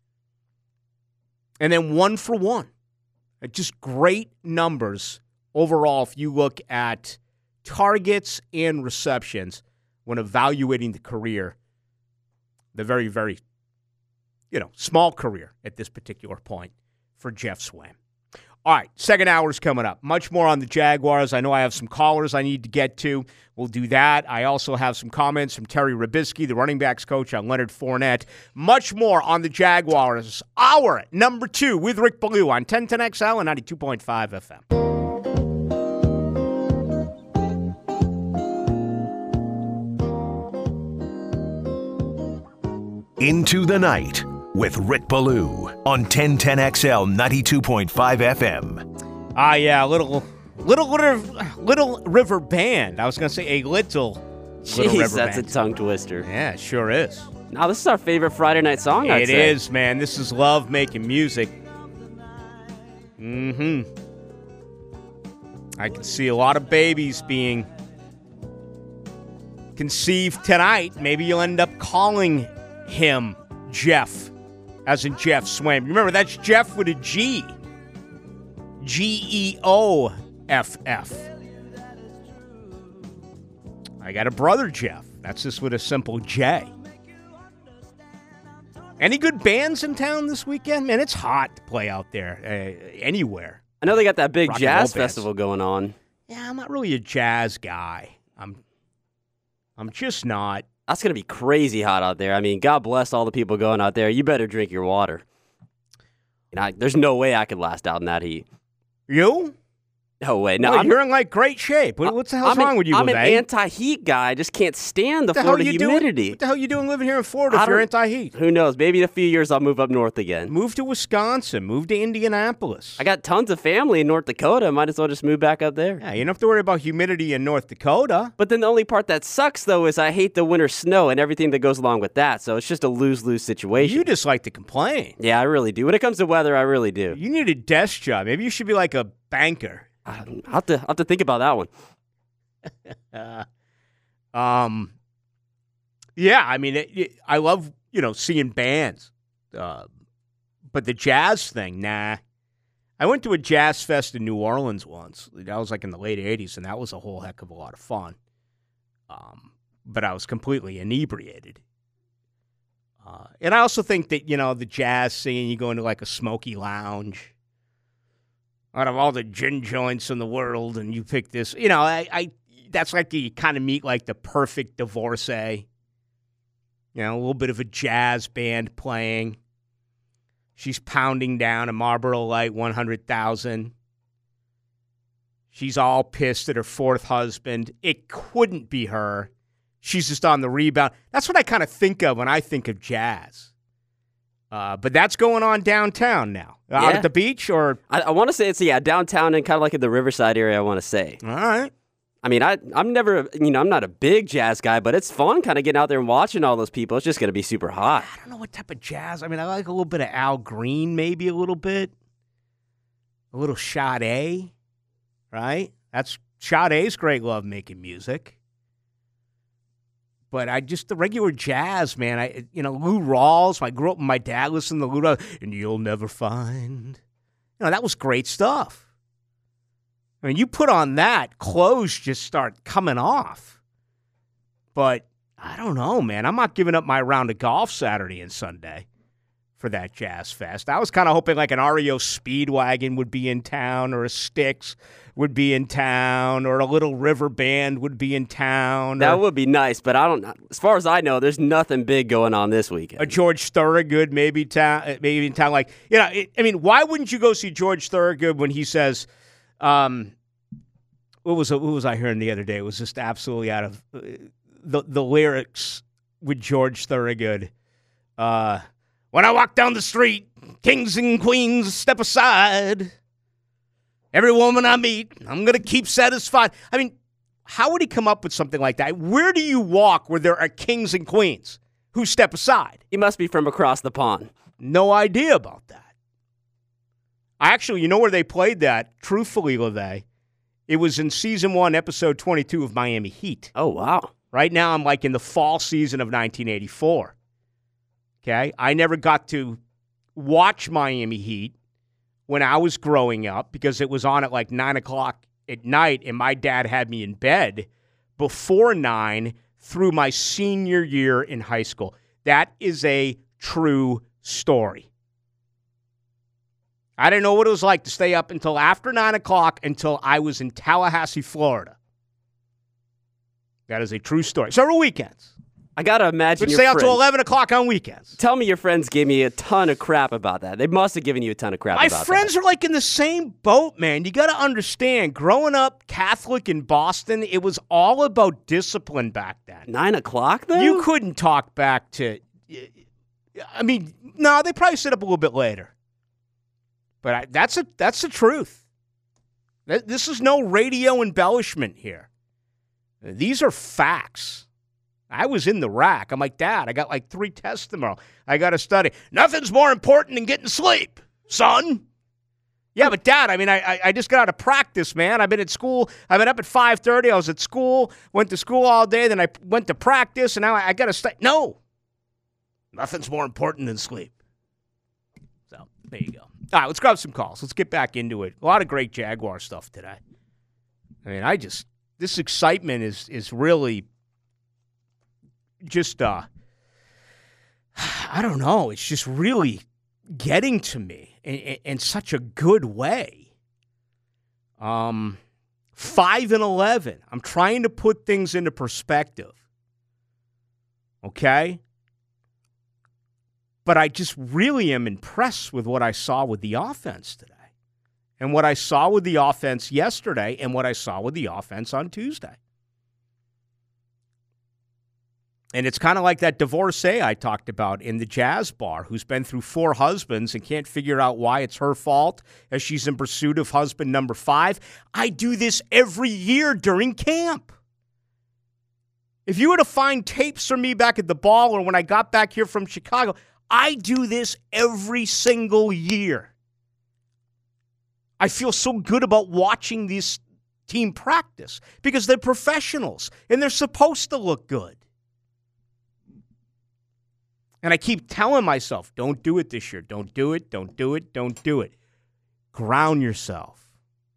and then 1 for 1. Just great numbers overall if you look at targets and receptions when evaluating the career, the very, very, small career at this particular point for Jeff Swaim. All right, second hour is coming up. Much more on the Jaguars. I know I have some callers I need to get to. We'll do that. I also have some comments from Terry Rabisky, the running backs coach, on Leonard Fournette. Much more on the Jaguars. Hour number 2 with Rick Ballou on 1010XL and 92.5 FM. Into the Night with Rick Ballou on 1010XL 92.5 FM. Yeah, Little River Band. I was going to say a Little Jeez, River that's Band. a tongue twister. Yeah, it sure is. Now, this is our favorite Friday night song, I'd say. It is, man. This is love making music. I can see a lot of babies being conceived tonight. Maybe you'll end up calling him Jeff, as in Jeff Swaim. Remember, that's Jeff with a G. Geoff. I got a brother, Jeff. That's just with a simple J. Any good bands in town this weekend? Man, it's hot to play out there, anywhere. I know they got that big Rock and jazz roll bands. festival going on. Yeah, I'm not really a jazz guy. I'm just not. That's going to be crazy hot out there. I mean, God bless all the people going out there. You better drink your water. There's no way I could last out in that heat. You? No way. No, Oh, you're in like great shape. What the hell's wrong with you, I'm an LeVay? anti-heat guy. I just can't stand the What the hell Florida are you doing? humidity. What the hell are you doing living here in Florida if I you're don't- anti-heat? Who knows? Maybe in a few years I'll move up north again. Move to Wisconsin. Move to Indianapolis. I got tons of family in North Dakota. Might as well just move back up there. Yeah, you don't have to worry about humidity in North Dakota. But then the only part that sucks, though, is I hate the winter snow and everything that goes along with that. So it's just a lose-lose situation. You just like to complain. Yeah, I really do. When it comes to weather, I really do. You need a desk job. Maybe you should be like a banker. I'll have to think about that one. Yeah, I mean, I love, seeing bands. But the jazz thing, nah. I went to a jazz fest in New Orleans once. That was like in the late 80s, and that was a whole heck of a lot of fun. But I was completely inebriated. And I also think that, the jazz singing, you go into like a smoky lounge. Out of all the gin joints in the world, and you pick this, that's like you kind of meet like the perfect divorcee. A little bit of a jazz band playing. She's pounding down a Marlboro Light 100,000. She's all pissed at her fourth husband. It couldn't be her. She's just on the rebound. That's what I kind of think of when I think of jazz. But that's going on downtown now. Out at the beach, or I want to say it's downtown and kind of like in the Riverside area. I want to say. All right. I mean, I'm never, I'm not a big jazz guy, but it's fun kind of getting out there and watching all those people. It's just going to be super hot. I don't know what type of jazz. I mean, I like a little bit of Al Green, maybe a little bit. A little Sade, right? Sade's great love making music. But the regular jazz, man. Lou Rawls. I grew up with my dad listening to Lou Rawls, and you'll never find. That was great stuff. I mean, you put on that, clothes just start coming off. But I don't know, man. I'm not giving up my round of golf Saturday and Sunday for that jazz fest. I was kind of hoping like an REO Speedwagon would be in town, or a Styx would be in town, or a Little River Band would be in town. That would be nice, but as far as I know, there's nothing big going on this weekend. A George Thorogood maybe in town. Like, I mean, why wouldn't you go see George Thorogood when he says, what was I hearing the other day? It was just absolutely out of the lyrics with George Thorogood. When I walk down the street, kings and queens step aside. Every woman I meet, I'm going to keep satisfied. I mean, how would he come up with something like that? Where do you walk where there are kings and queens who step aside? He must be from across the pond. No idea about that. Actually, you know where they played that? Truthfully, LeVay, it was in Season 1, Episode 22 of Miami Heat. Oh, wow. Right now, I'm like in the fall season of 1984. Okay? I never got to watch Miami Heat when I was growing up because it was on at like 9 o'clock at night, and my dad had me in bed before 9 through my senior year in high school. That is a true story. I didn't know what it was like to stay up until after 9 o'clock until I was in Tallahassee, Florida. That is a true story. Several weekends. I got to imagine your stay out friends. till 11 o'clock on weekends. Tell me your friends gave me a ton of crap about that. They must have given you a ton of crap about that. My friends are like in the same boat, man. You got to understand, growing up Catholic in Boston, it was all about discipline back then. 9 o'clock, though? You couldn't talk back to, I mean, no, they probably sit up a little bit later. But that's the truth. This is no radio embellishment here. These are facts. I was in the rack. I'm like, Dad, I got like 3 tests tomorrow. I got to study. Nothing's more important than getting sleep, son. Yeah, but Dad, I mean, I just got out of practice, man. I've been at school. I've been up at 5:30. I was at school, went to school all day. Then I went to practice, and now I got to study. No. Nothing's more important than sleep. So, there you go. All right, let's grab some calls. Let's get back into it. A lot of great Jaguar stuff today. I mean, this excitement is really just, I don't know. It's just really getting to me in such a good way. 5-11. I'm trying to put things into perspective. Okay? But I just really am impressed with what I saw with the offense today. and what I saw with the offense yesterday and what I saw with the offense on Tuesday. And it's kind of like that divorcee I talked about in the Jazz bar who's been through 4 husbands and can't figure out why it's her fault as she's in pursuit of husband number 5. I do this every year during camp. If you were to find tapes from me back at the Ball or when I got back here from Chicago, I do this every single year. I feel so good about watching this team practice because they're professionals and they're supposed to look good. And I keep telling myself, don't do it this year. Don't do it, don't do it, don't do it. Ground yourself.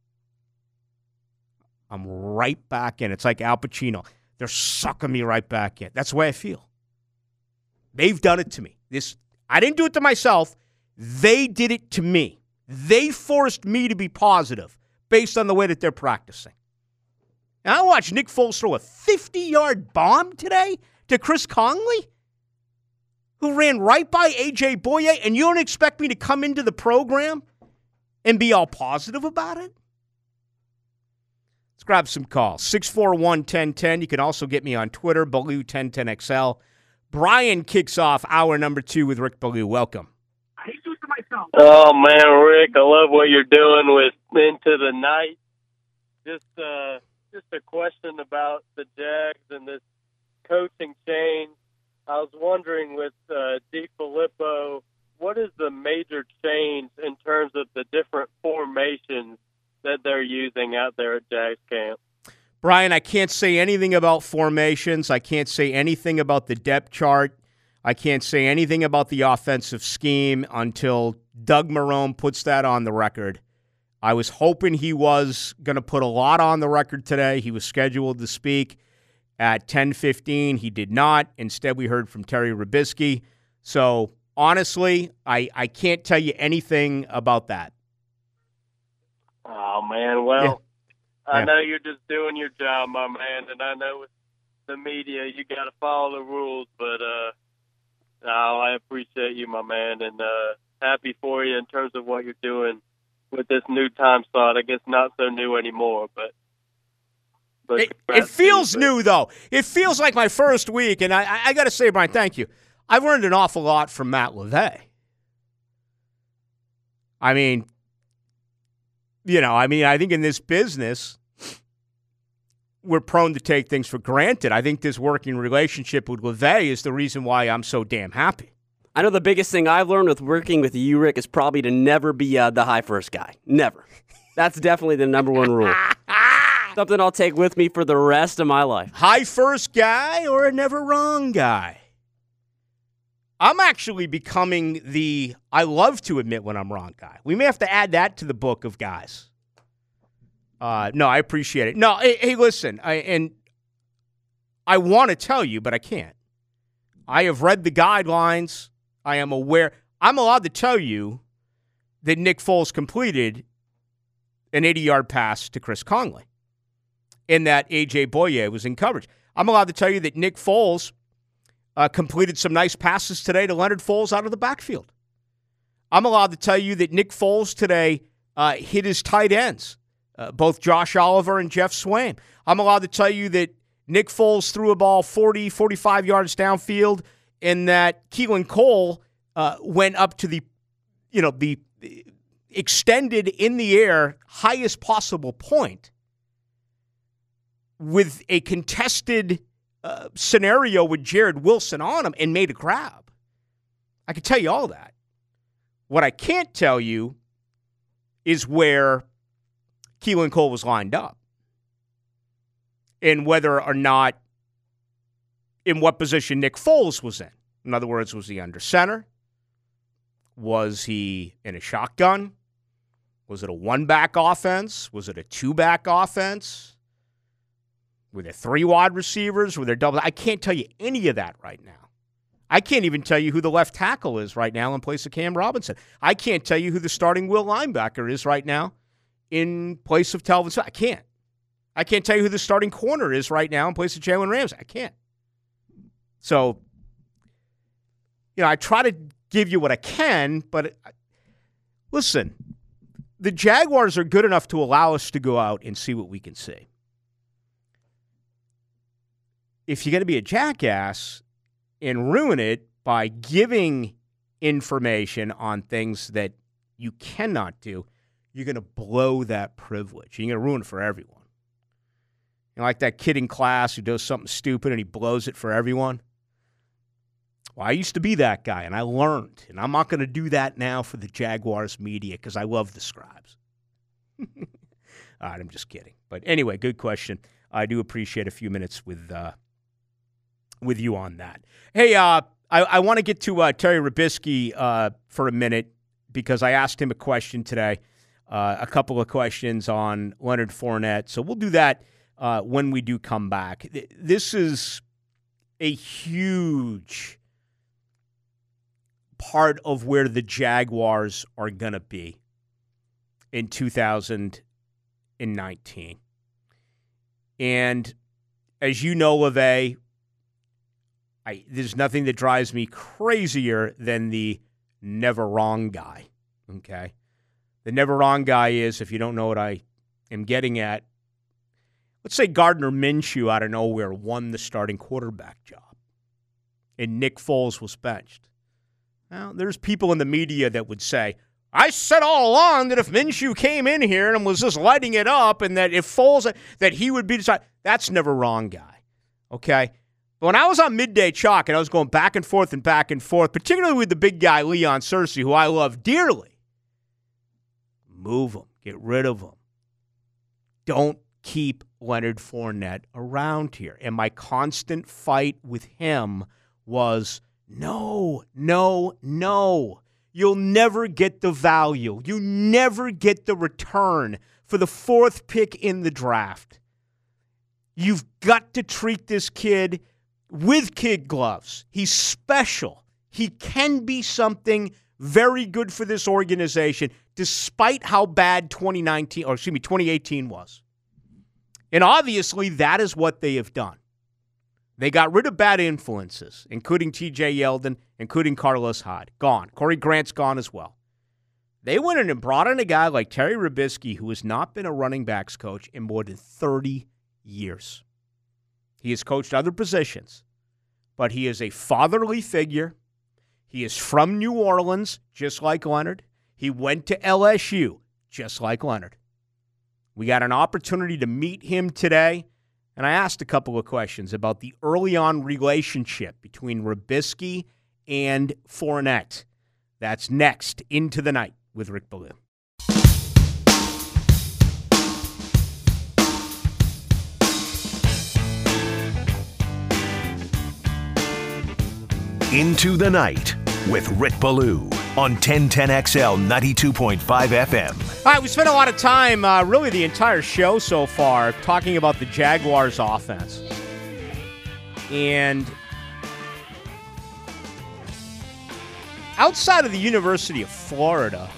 I'm right back in. It's like Al Pacino. They're sucking me right back in. That's the way I feel. They've done it to me. I didn't do it to myself. They did it to me. They forced me to be positive based on the way that they're practicing. And I watched Nick Foles throw a 50-yard bomb today to Chris Conley, who ran right by A.J. Boye, and you don't expect me to come into the program and be all positive about it? Let's grab some calls. 641-1010. You can also get me on Twitter, Ballou1010XL. Brian kicks off hour number 2 with Rick Ballou. Welcome. Oh, man, Rick, I love what you're doing with Into the Night. Just a question about the Jags and this coaching change. I was wondering with DeFilippo, what is the major change in terms of the different formations that they're using out there at Jags camp? Brian, I can't say anything about formations. I can't say anything about the depth chart. I can't say anything about the offensive scheme until Doug Marrone puts that on the record. I was hoping he was going to put a lot on the record today. He was scheduled to speak at 10:15. He did not. Instead, we heard from Terry Robisky. So, honestly, I can't tell you anything about that. Oh, man. Well, yeah. I know you're just doing your job, my man, and I know with the media you got to follow the rules, but I appreciate you, my man, and happy for you in terms of what you're doing with this new time slot. I guess not so new anymore, but it feels new, though. It feels like my first week, and I got to say, Brian, thank you. I've learned an awful lot from Matt LeVay. I mean, I think in this business, we're prone to take things for granted. I think this working relationship with LeVay is the reason why I'm so damn happy. I know the biggest thing I've learned with working with you, Rick, is probably to never be the high first guy. Never. That's definitely the number one rule. Something I'll take with me for the rest of my life. High first guy or a never wrong guy? I'm actually becoming the I love to admit when I'm wrong guy. We may have to add that to the book of guys. No, I appreciate it. No, hey, listen, I want to tell you, but I can't. I have read the guidelines. I am aware. I'm allowed to tell you that Nick Foles completed an 80-yard pass to Chris Conley and that A.J. Boye was in coverage. I'm allowed to tell you that Nick Foles completed some nice passes today to Leonard Foles out of the backfield. I'm allowed to tell you that Nick Foles today hit his tight ends, both Josh Oliver and Jeff Swain. I'm allowed to tell you that Nick Foles threw a ball 40, 45 yards downfield, and that Keelan Cole went up to the extended in the air highest possible point with a contested scenario with Jared Wilson on him and made a grab. I can tell you all that. What I can't tell you is where Keelan Cole was lined up and whether or not in what position Nick Foles was in. In other words, was he under center? Was he in a shotgun? Was it a one-back offense? Was it a two-back offense? Were there 3 wide receivers? Were there double? I can't tell you any of that right now. I can't even tell you who the left tackle is right now in place of Cam Robinson. I can't tell you who the starting will linebacker is right now in place of Telvin Smith. I can't. I can't tell you who the starting corner is right now in place of Jalen Ramsey. I can't. So, I try to give you what I can, but listen, the Jaguars are good enough to allow us to go out and see what we can see. If you're going to be a jackass and ruin it by giving information on things that you cannot do, you're going to blow that privilege. You're going to ruin it for everyone. You know, like that kid in class who does something stupid and he blows it for everyone. Well, I used to be that guy, and I learned. And I'm not going to do that now for the Jaguars media because I love the Scribes. All right, I'm just kidding. But anyway, good question. I do appreciate a few minutes with you on that. Hey, I want to get to Terry Robiskie for a minute because I asked him a question today, a couple of questions on Leonard Fournette. So we'll do that when we do come back. This is a huge part of where the Jaguars are going to be in 2019. And as you know, LeVay, there's nothing that drives me crazier than the never wrong guy, okay? The never wrong guy is, if you don't know what I am getting at, let's say Gardner Minshew out of nowhere won the starting quarterback job and Nick Foles was benched. Well, there's people in the media that would say, I said all along that if Minshew came in here and was just lighting it up and that if Foles, that he would be decided. That's never wrong guy, okay? But when I was on Midday Chalk and I was going back and forth, particularly with the big guy, Leon Searcy, who I love dearly, move him. Get rid of him. Don't keep Leonard Fournette around here. And my constant fight with him was, no. You'll never get the value. You never get the return for the 4th pick in the draft. You've got to treat this kid with kid gloves. He's special. He can be something very good for this organization, despite how bad 2018 was. And obviously, that is what they have done. They got rid of bad influences, including T.J. Yeldon, including Carlos Hyde. Gone. Corey Grant's gone as well. They went in and brought in a guy like Terry Robiskie, who has not been a running backs coach in more than 30 years. He has coached other positions, but he is a fatherly figure. He is from New Orleans, just like Leonard. He went to LSU, just like Leonard. We got an opportunity to meet him today, and I asked a couple of questions about the early on relationship between Robiskie and Fournette. That's next, Into the Night with Rick Ballou. Into the Night with Rick Ballou on 1010XL 92.5 FM. All right, we spent a lot of time, really the entire show so far, talking about the Jaguars' offense. And outside of the University of Florida,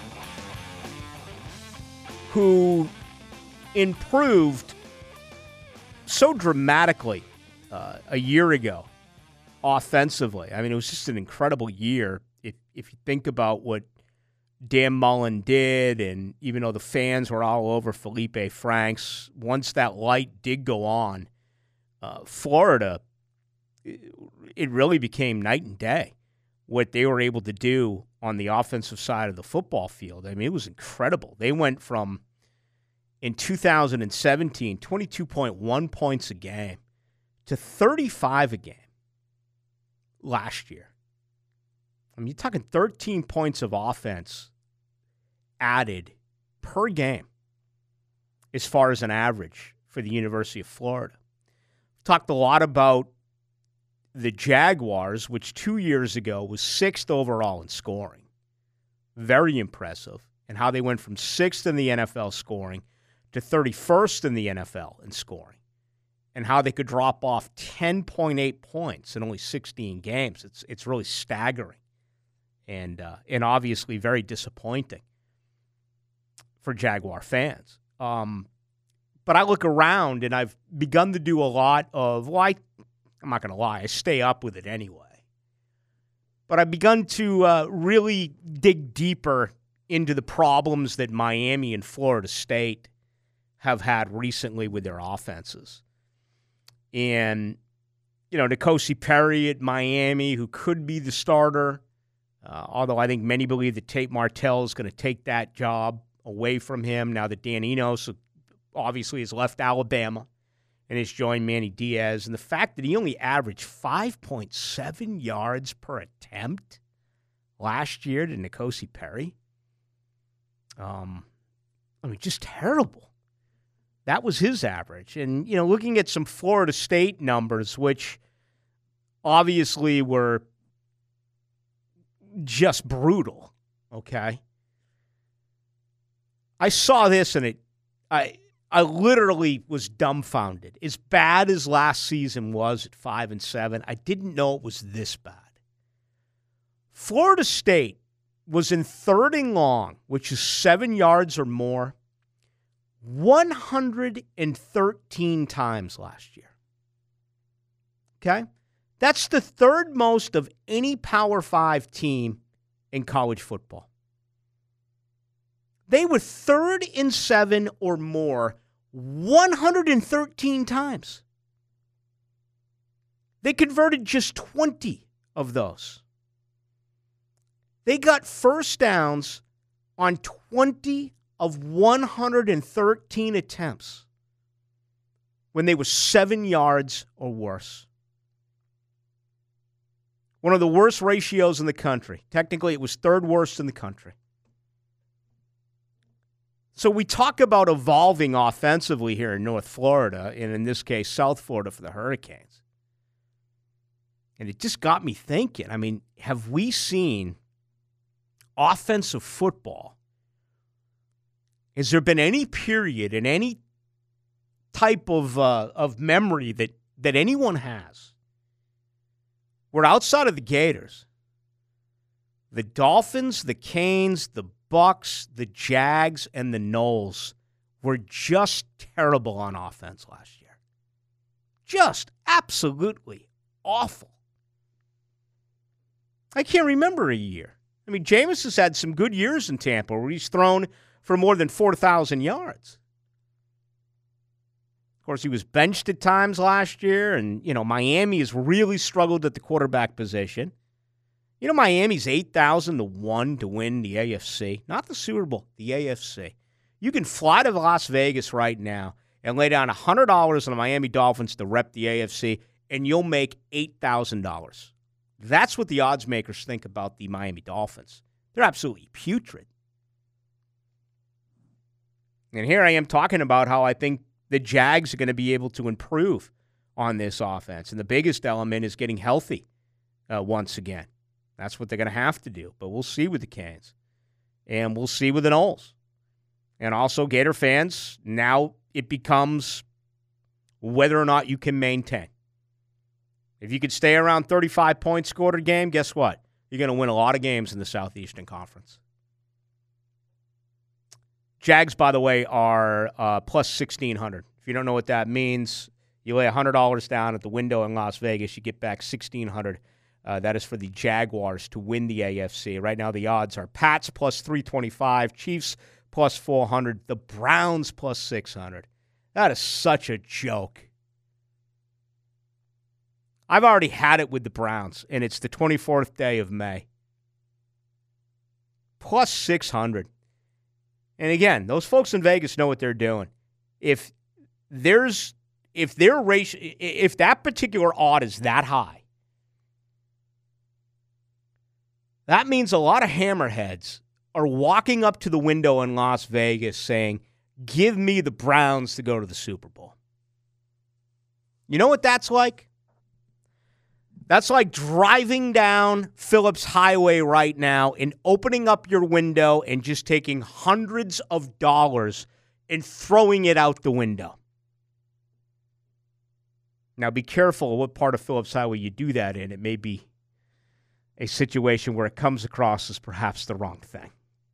who improved so dramatically a year ago offensively. I mean, it was just an incredible year. If you think about what Dan Mullen did, and even though the fans were all over Felipe Franks, once that light did go on, Florida, it really became night and day what they were able to do on the offensive side of the football field. I mean, it was incredible. They went from, in 2017, 22.1 points a game to 35 a game last year. I mean, you're talking 13 points of offense added per game as far as an average for the University of Florida. We've talked a lot about the Jaguars, which 2 years ago was 6th overall in scoring. Very impressive. And how they went from 6th in the NFL scoring to 31st in the NFL in scoring. And how they could drop off 10.8 points in only 16 games. It's really staggering. And obviously very disappointing for Jaguar fans. But I look around and I've begun to do a lot of, I'm not going to lie, I stay up with it anyway. But I've begun to really dig deeper into the problems that Miami and Florida State have had recently with their offenses. And, N'Kosi Perry at Miami, who could be the starter, although I think many believe that Tate Martell is going to take that job away from him now that Dan Enos obviously has left Alabama and has joined Manny Diaz. And the fact that he only averaged 5.7 yards per attempt last year to N'Kosi Perry, just terrible. That was his average. And, looking at some Florida State numbers, which obviously were just brutal, okay? I saw this and I literally was dumbfounded. As bad as last season was at 5-7, I didn't know it was this bad. Florida State was in 3rd and long, which is 7 yards or more, 113 times last year. Okay? That's the 3rd most of any Power 5 team in college football. They were 3rd and 7 or more 113 times. They converted just 20 of those. They got first downs on 20 of 113 attempts when they were 7 yards or worse. One of the worst ratios in the country. Technically, it was 3rd worst in the country. So we talk about evolving offensively here in North Florida, and in this case, South Florida for the Hurricanes. And it just got me thinking, have we seen offensive football? Has there been any period in any type of memory that anyone has where outside of the Gators, the Dolphins, the Canes, the Bucks, the Jags, and the Knowles were just terrible on offense last year? Just absolutely awful. I can't remember a year. Jameis has had some good years in Tampa where he's thrown for more than 4,000 yards. Of course, he was benched at times last year, and, Miami has really struggled at the quarterback position. Miami's 8,000-1 to win the AFC. Not the Super Bowl, the AFC. You can fly to Las Vegas right now and lay down $100 on the Miami Dolphins to rep the AFC, and you'll make $8,000. That's what the odds makers think about the Miami Dolphins. They're absolutely putrid. And here I am talking about how I think the Jags are going to be able to improve on this offense. And the biggest element is getting healthy once again. That's what they're going to have to do. But we'll see with the Canes. And we'll see with the Knowles. And also, Gator fans, now it becomes whether or not you can maintain. If you could stay around 35 points scored a game, guess what? You're going to win a lot of games in the Southeastern Conference. Jags, by the way, are plus 1,600. If you don't know what that means, you lay $100 down at the window in Las Vegas, you get back 1,600. That is for the Jaguars to win the AFC. Right now the odds are Pats plus 325, Chiefs plus 400, the Browns plus 600. That is such a joke. I've already had it with the Browns, and it's the 24th day of May. Plus 600. And again, those folks in Vegas know what they're doing. If that particular odd is that high, that means a lot of hammerheads are walking up to the window in Las Vegas saying, give me the Browns to go to the Super Bowl. You know what that's like? That's like driving down Phillips Highway right now and opening up your window and just taking hundreds of dollars and throwing it out the window. Now, be careful what part of Phillips Highway you do that in. It may be a situation where it comes across as perhaps the wrong thing.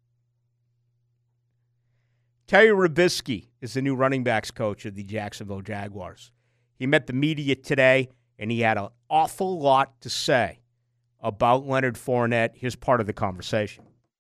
Terry Robisky is the new running backs coach of the Jacksonville Jaguars. He met the media today, and he had an awful lot to say about Leonard Fournette. Here's part of the conversation.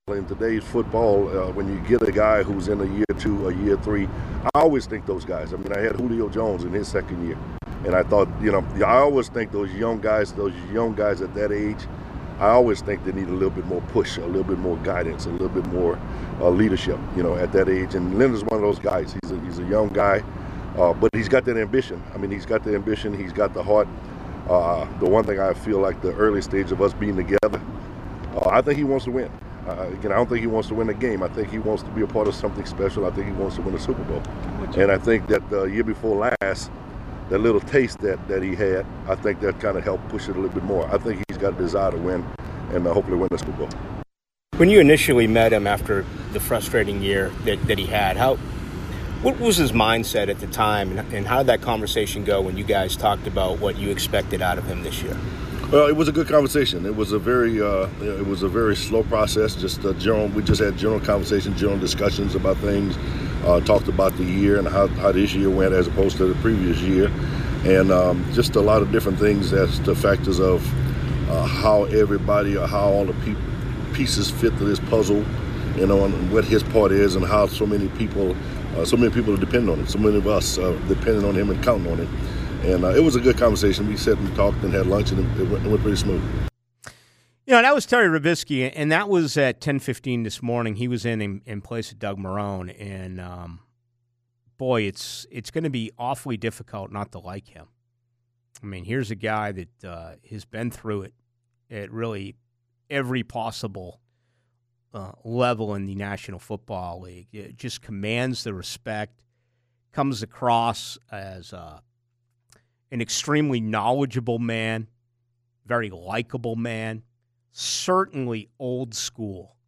In today's football, when you get a guy who's in a year 2 or year 3, I always think those guys. I mean, I had Julio Jones in his second year, and I thought, I always think those young guys at that age, I always think they need a little bit more push, a little bit more guidance, a little bit more leadership, at that age. And Leonard's one of those guys. He's a young guy, but he's got that ambition. I mean, he's got the ambition. He's got the heart. The one thing I feel like the early stage of us being together, I think he wants to win. Again, I don't think he wants to win a game. I think he wants to be a part of something special. I think he wants to win a Super Bowl. And I think that the year before last, that little taste that he had, I think that kind of helped push it a little bit more. I think he's got a desire to win and hopefully win the Super Bowl. When you initially met him after the frustrating year that he had, what was his mindset at the time, and how did that conversation go when you guys talked about what you expected out of him this year? Well, it was a good conversation. It was a very slow process. We just had general conversations, general discussions about things. Talked about the year and how this year went as opposed to the previous year, and just a lot of different things as to factors of how everybody or how all the pieces fit to this puzzle, and what his part is, and how so many people are depending on it. So many of us depending on him and counting on him. And it was a good conversation. We sat and talked and had lunch, and it went pretty smooth. That was Terry Robiskie, and that was at 10:15 this morning. He was in place of Doug Marrone, and boy, it's going to be awfully difficult not to like him. I mean, here's a guy that has been through it at really every possible level in the National Football League. It just commands the respect, comes across as an extremely knowledgeable man, very likable man, certainly old school.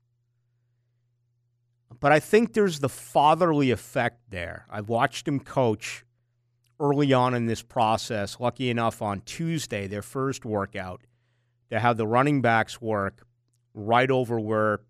But I think there's the fatherly effect there. I've watched him coach early on in this process, lucky enough on Tuesday, their first workout, to have the running backs work right over where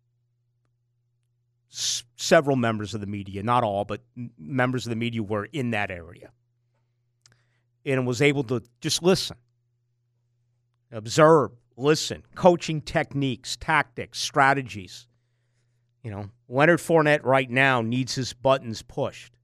several members of the media, not all, but members of the media were in that area. And was able to just listen, observe, listen, coaching techniques, tactics, strategies. Leonard Fournette right now needs his buttons pushed.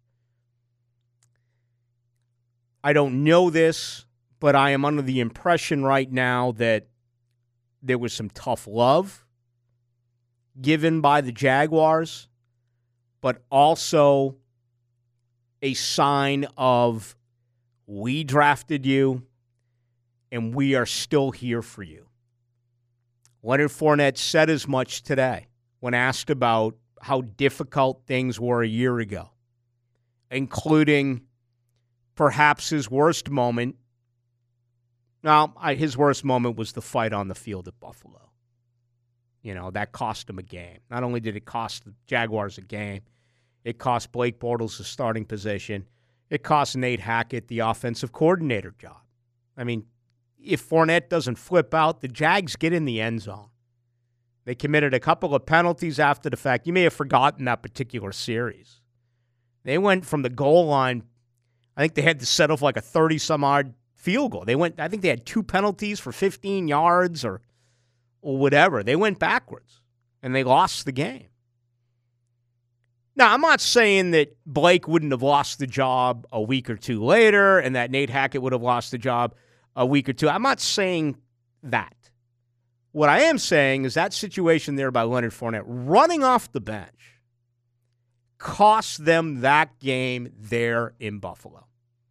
I don't know this, but I am under the impression right now that there was some tough love given by the Jaguars, but also a sign of, we drafted you, and we are still here for you. Leonard Fournette said as much today when asked about how difficult things were a year ago, including perhaps his worst moment. Now, his worst moment was the fight on the field at Buffalo. That cost him a game. Not only did it cost the Jaguars a game, it cost Blake Bortles a starting position. It cost Nate Hackett the offensive coordinator job. I mean, if Fournette doesn't flip out, the Jags get in the end zone. They committed a couple of penalties after the fact. You may have forgotten that particular series. They went from the goal line. I think they had to settle for like a 30-some-odd field goal. I think they had 2 penalties for 15 yards or whatever. They went backwards, and they lost the game. Now, I'm not saying that Blake wouldn't have lost the job a week or two later and that Nate Hackett would have lost the job a week or two. I'm not saying that. What I am saying is that situation there by Leonard Fournette running off the bench cost them that game there in Buffalo.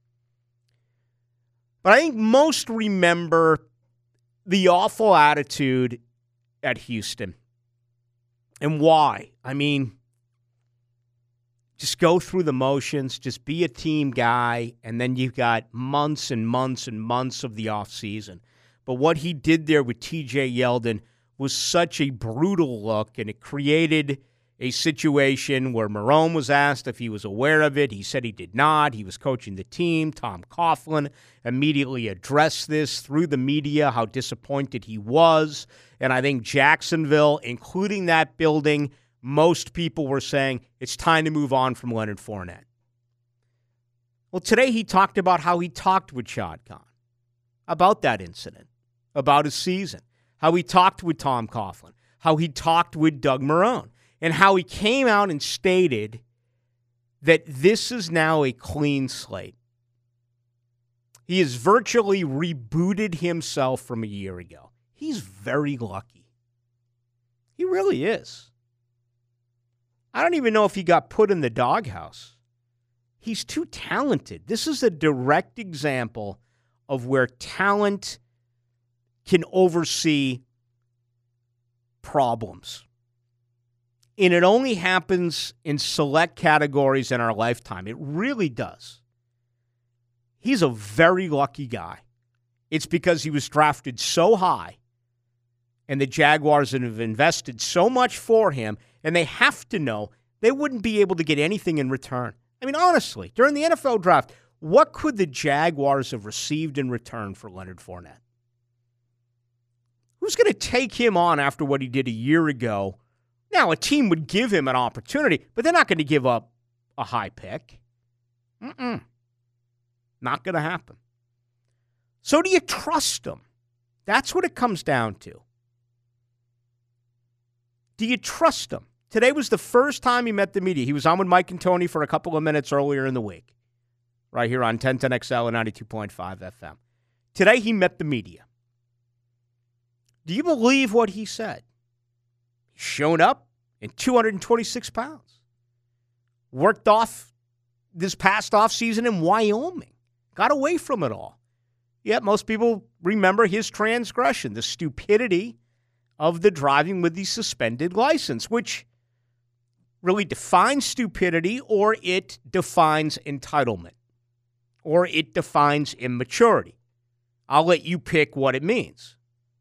But I think most remember the awful attitude at Houston. And why? I mean, just go through the motions, just be a team guy, and then you've got months and months and months of the offseason. But what he did there with T.J. Yeldon was such a brutal look, and it created a situation where Marrone was asked if he was aware of it. He said he did not. He was coaching the team. Tom Coughlin immediately addressed this through the media, how disappointed he was. And I think Jacksonville, including that building, most people were saying it's time to move on from Leonard Fournette. Well, today he talked about how he talked with Shad Khan about that incident, about his season, how he talked with Tom Coughlin, how he talked with Doug Marrone and how he came out and stated that this is now a clean slate. He has virtually rebooted himself from a year ago. He's very lucky. He really is. I don't even know if he got put in the doghouse. He's too talented. This is a direct example of where talent can oversee problems. And it only happens in select categories in our lifetime. It really does. He's a very lucky guy. It's because he was drafted so high, and the Jaguars have invested so much for him, and they have to know they wouldn't be able to get anything in return. I mean, honestly, during the NFL draft, what could the Jaguars have received in return for Leonard Fournette? Who's going to take him on after what he did a year ago? Now, a team would give him an opportunity, but they're not going to give up a high pick. Not going to happen. So do you trust him? That's what it comes down to. Do you trust him? Today was the first time he met the media. He was on with Mike and Tony for a couple of minutes earlier in the week, right here on 1010XL and 92.5 FM. Today he met the media. Do you believe what he said? He's shown up in 226 pounds. Worked off this past offseason in Wyoming. Got away from it all. Yet most people remember his transgression, the stupidity of the driving with the suspended license, which really defines stupidity, or it defines entitlement, or it defines immaturity. I'll let you pick what it means.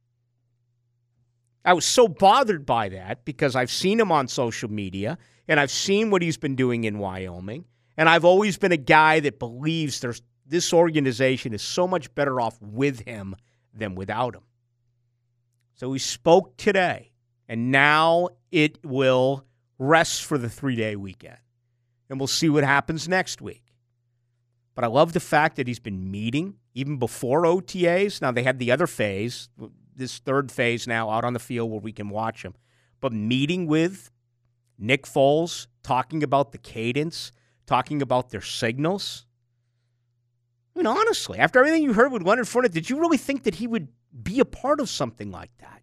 I was so bothered by that because I've seen him on social media, and I've seen what he's been doing in Wyoming, and I've always been a guy that believes this organization is so much better off with him than without him. So he spoke today, and now it will rest for the 3-day weekend. And we'll see what happens next week. But I love the fact that he's been meeting even before OTAs. Now, they had the other phase, this third phase now out on the field where we can watch him. But meeting with Nick Foles, talking about the cadence, talking about their signals. I mean, honestly, after everything you heard with Leonard Fournette, did you really think that he would be a part of something like that?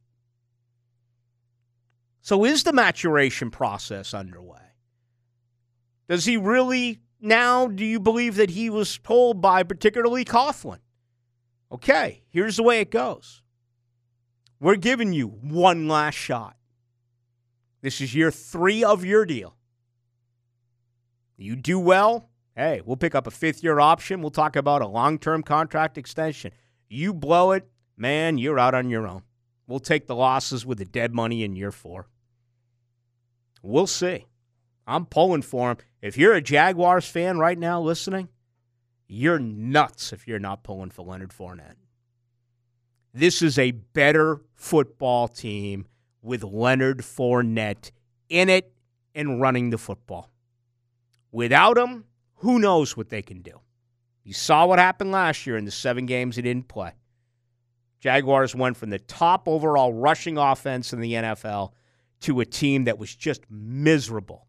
So is the maturation process underway? Does he really now, do you believe that he was told by particularly Coughlin? Okay, here's the way it goes. We're giving you one last shot. This is year 3 of your deal. You do well, hey, we'll pick up a 5th-year option. We'll talk about a long-term contract extension. You blow it, man, you're out on your own. We'll take the losses with the dead money in year 4. We'll see. I'm pulling for him. If you're a Jaguars fan right now listening, you're nuts if you're not pulling for Leonard Fournette. This is a better football team with Leonard Fournette in it and running the football. Without him, who knows what they can do? You saw what happened last year in the 7 games he didn't play. Jaguars went from the top overall rushing offense in the NFL to a team that was just miserable.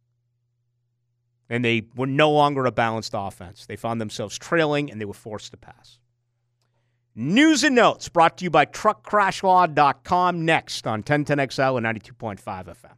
And they were no longer a balanced offense. They found themselves trailing, and they were forced to pass. News and notes brought to you by TruckCrashLaw.com next on 1010XL and 92.5 FM.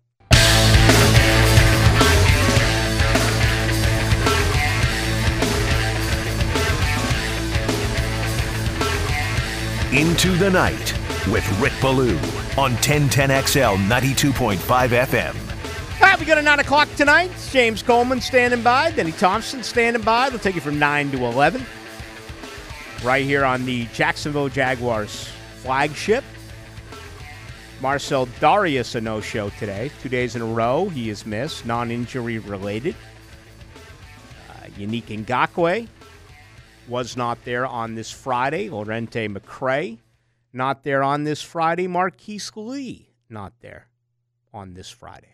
Into the Night with Rick Ballou on 1010XL 92.5 FM. All right, we got a 9 o'clock tonight. James Coleman standing by. Denny Thompson standing by. They'll take you from 9 to 11. Right here on the Jacksonville Jaguars flagship. Marcel Darius, a no-show today. 2 days in a row he is missed, non-injury related. Yannick Ngakoue was not there on this Friday. Lorente McCray not there on this Friday. Marquise Lee not there on this Friday.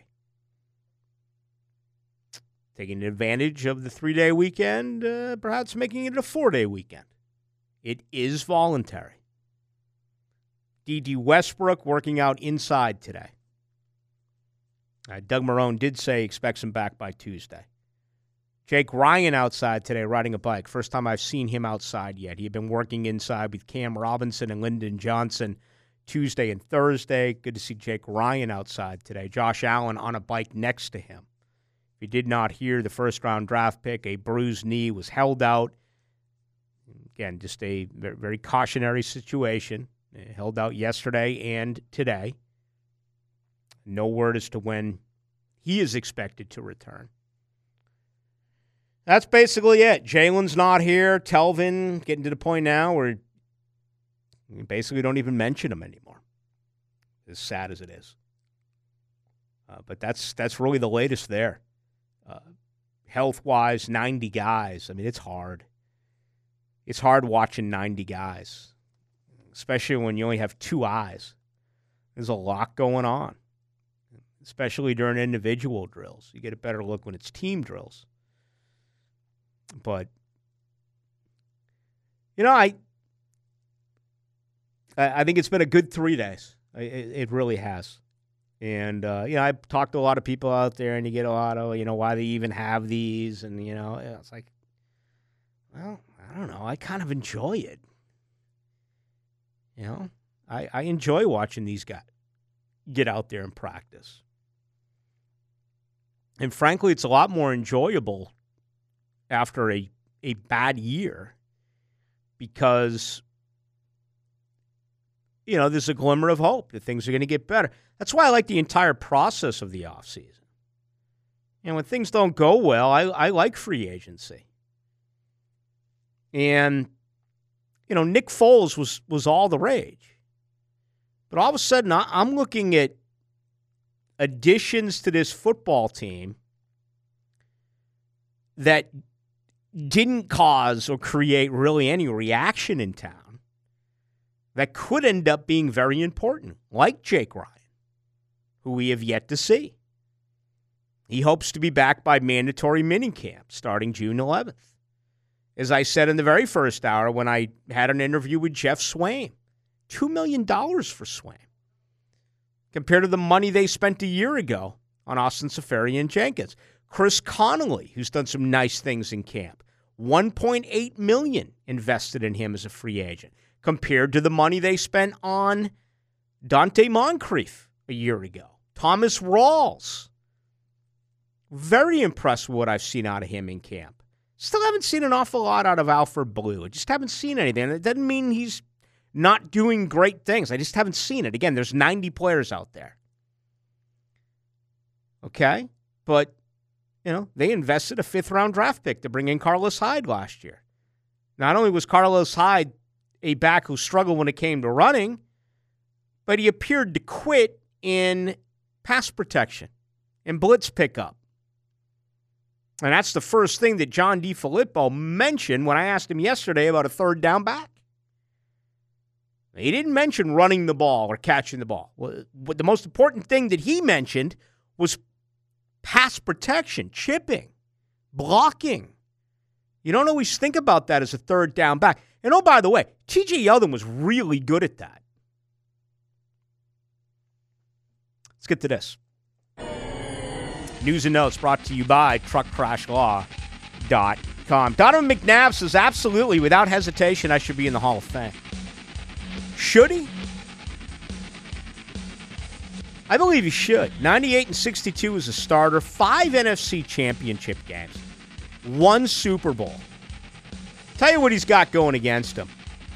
Taking advantage of the 3-day weekend, perhaps making it a 4-day weekend. It is voluntary. D.D. Westbrook working out inside today. Doug Marrone did say he expects him back by Tuesday. Jake Ryan outside today riding a bike. First time I've seen him outside yet. He had been working inside with Cam Robinson and Lyndon Johnson Tuesday and Thursday. Good to see Jake Ryan outside today. Josh Allen on a bike next to him. If you did not hear, the first-round draft pick, a bruised knee, was held out. Again, just a very cautionary situation. Held out yesterday and today. No word as to when he is expected to return. That's basically it. Jalen's not here. Telvin getting to the point now where you basically don't even mention him anymore, as sad as it is. But that's really the latest there. Health-wise, 90 guys. I mean, it's hard. It's hard watching 90 guys, especially when you only have two eyes. There's a lot going on, especially during individual drills. You get a better look when it's team drills. But, you know, I think it's been a good 3 days. It really has. And, you know, I've talked to a lot of people out there, and you get a lot of, you know, why they even have these. And, you know, it's like, well, I don't know. I kind of enjoy it. You know, I enjoy watching these guys get out there and practice. And, frankly, it's a lot more enjoyable after a bad year because, you know, there's a glimmer of hope that things are going to get better. That's why I like the entire process of the offseason. And when things don't go well, I like free agency. And, you know, Nick Foles was all the rage. But all of a sudden, I'm looking at additions to this football team that didn't cause or create really any reaction in town that could end up being very important, like Jake Ryan, who we have yet to see. He hopes to be back by mandatory minicamp starting June 11th. As I said in the very first hour when I had an interview with Jeff Swaim, $2 million for Swaim compared to the money they spent a year ago on Austin Seferian Jenkins. Chris Connolly, who's done some nice things in camp, $1.8 million invested in him as a free agent compared to the money they spent on Dante Moncrief a year ago. Thomas Rawls. Very impressed with what I've seen out of him in camp. Still haven't seen an awful lot out of Alfred Blue. I just haven't seen anything. It doesn't mean he's not doing great things. I just haven't seen it. Again, there's 90 players out there. Okay? But, you know, they invested a fifth-round draft pick to bring in Carlos Hyde last year. Not only was Carlos Hyde a back who struggled when it came to running, but he appeared to quit in pass protection and blitz pickup. And that's the first thing that John DeFilippo mentioned when I asked him yesterday about a third down back. He didn't mention running the ball or catching the ball. But the most important thing that he mentioned was pass protection, chipping, blocking. You don't always think about that as a third down back. And oh, by the way, T.J. Yeldon was really good at that. Let's get to this. News and notes brought to you by TruckCrashLaw.com. Donovan McNabb says, absolutely, without hesitation, I should be in the Hall of Fame. Should he? I believe he should. 98-62 as a starter, 5 NFC championship games, 1 Super Bowl. Tell you what he's got going against him.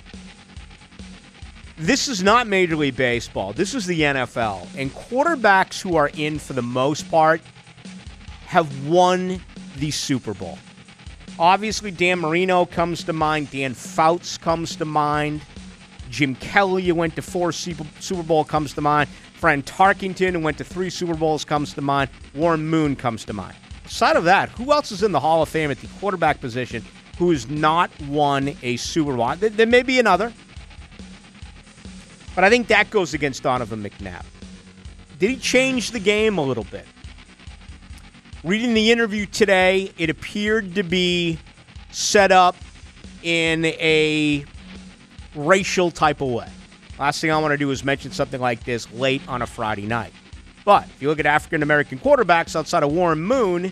This is not Major League Baseball. This is the NFL. And quarterbacks who are in for the most part have won the Super Bowl. Obviously, Dan Marino comes to mind. Dan Fouts comes to mind. Jim Kelly, who went to 4 Super Bowl, comes to mind. Fran Tarkington, who went to 3 Super Bowls, comes to mind. Warren Moon comes to mind. Aside of that, who else is in the Hall of Fame at the quarterback position who has not won a Super Bowl? There may be another. But I think that goes against Donovan McNabb. Did he change the game a little bit? Reading the interview today, it appeared to be set up in a racial type of way. Last thing I want to do is mention something like this late on a Friday night. But if you look at African-American quarterbacks outside of Warren Moon,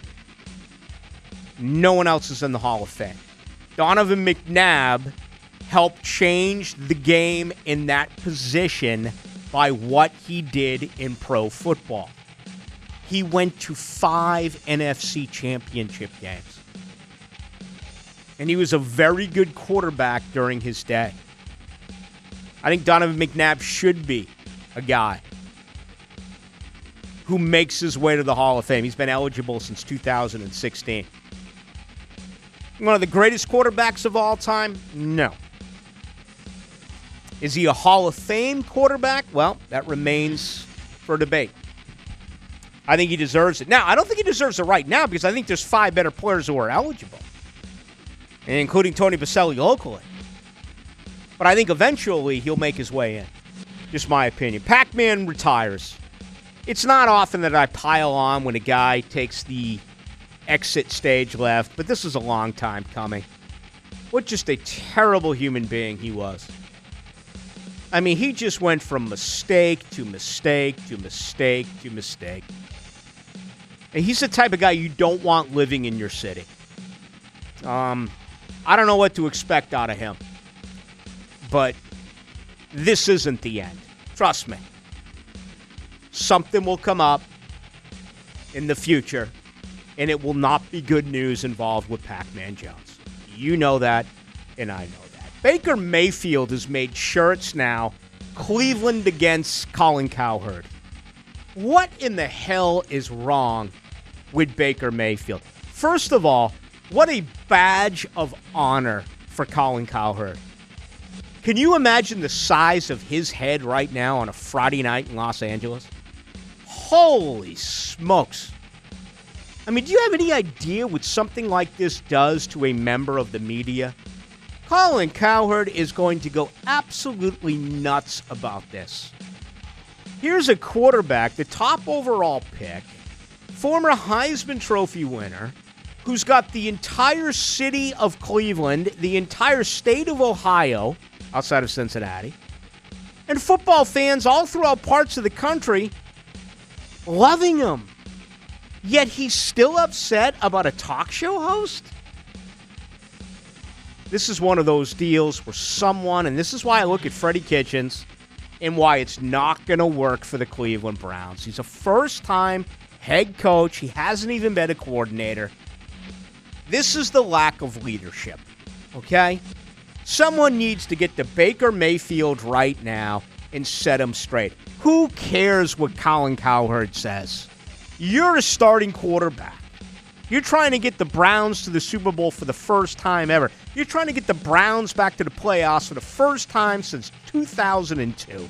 no one else is in the Hall of Fame. Donovan McNabb helped change the game in that position by what he did in pro football. He went to 5 NFC championship games. And he was a very good quarterback during his day. I think Donovan McNabb should be a guy who makes his way to the Hall of Fame. He's been eligible since 2016. One of the greatest quarterbacks of all time? No. Is he a Hall of Fame quarterback? Well, that remains for debate. I think he deserves it. Now, I don't think he deserves it right now because I think there's 5 better players who are eligible, and including Tony Boselli locally. But I think eventually he'll make his way in. Just my opinion. Pac-Man retires. It's not often that I pile on when a guy takes the exit stage left, but this is a long time coming. What just a terrible human being he was. I mean, he just went from mistake to mistake to mistake to mistake. And he's the type of guy you don't want living in your city. I don't know what to expect out of him. But this isn't the end. Trust me. Something will come up in the future, and it will not be good news involved with Pac-Man Jones. You know that, and I know that. Baker Mayfield has made shirts now, Cleveland against Colin Cowherd. What in the hell is wrong with Baker Mayfield? First of all, what a badge of honor for Colin Cowherd. Can you imagine the size of his head right now on a Friday night in Los Angeles? Holy smokes. I mean, do you have any idea what something like this does to a member of the media? Colin Cowherd is going to go absolutely nuts about this. Here's a quarterback, the top overall pick, former Heisman Trophy winner, who's got the entire city of Cleveland, the entire state of Ohio, outside of Cincinnati, and football fans all throughout parts of the country loving him. Yet he's still upset about a talk show host? This is one of those deals where someone, and this is why I look at Freddie Kitchens and why it's not going to work for the Cleveland Browns. He's a first-time head coach. He hasn't even been a coordinator. This is the lack of leadership, okay? Someone needs to get to Baker Mayfield right now and set him straight. Who cares what Colin Cowherd says? You're a starting quarterback. You're trying to get the Browns to the Super Bowl for the first time ever. You're trying to get the Browns back to the playoffs for the first time since 2002.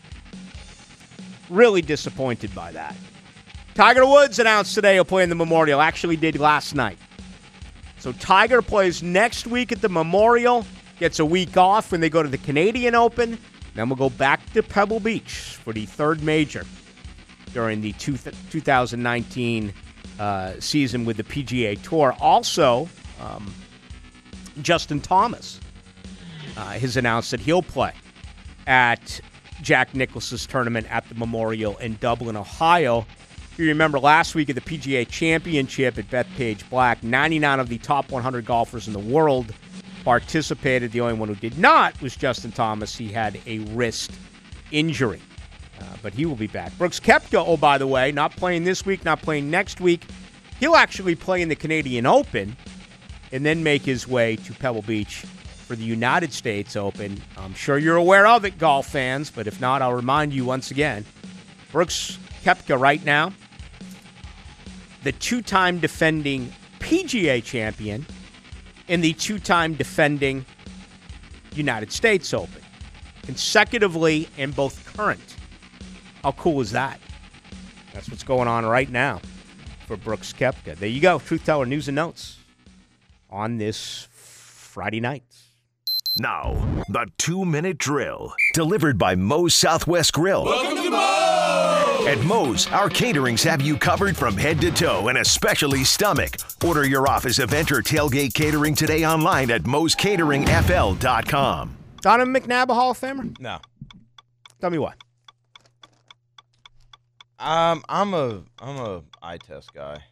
Really disappointed by that. Tiger Woods announced today he'll play in the Memorial. Actually did last night. So Tiger plays next week at the Memorial. Gets a week off when they go to the Canadian Open. Then we'll go back to Pebble Beach for the third major during the 2019 season with the PGA Tour. Also, Justin Thomas has announced that he'll play at Jack Nicklaus's tournament at the Memorial in Dublin, Ohio. If you remember last week at the PGA Championship at Bethpage Black, 99 of the top 100 golfers in the world participated. The only one who did not was Justin Thomas. He had a wrist injury, but he will be back. Brooks Koepka, oh, by the way, not playing this week, not playing next week. He'll actually play in the Canadian Open and then make his way to Pebble Beach for the United States Open. I'm sure you're aware of it, golf fans, but if not, I'll remind you once again. Brooks Koepka right now, the two-time defending PGA champion and the two-time defending United States Open, consecutively and both current. How cool is that? That's what's going on right now for Brooks Koepka. There you go, Truth Teller News and Notes on this Friday night. Now, the 2-minute drill, delivered by Moe's Southwest Grill. Welcome to Moe's! At Moe's, our caterings have you covered from head to toe, and especially stomach. Order your office event or tailgate catering today online at moescateringfl.com. Donovan McNabb a Hall of Famer? No. Tell me why. I'm a eye test guy.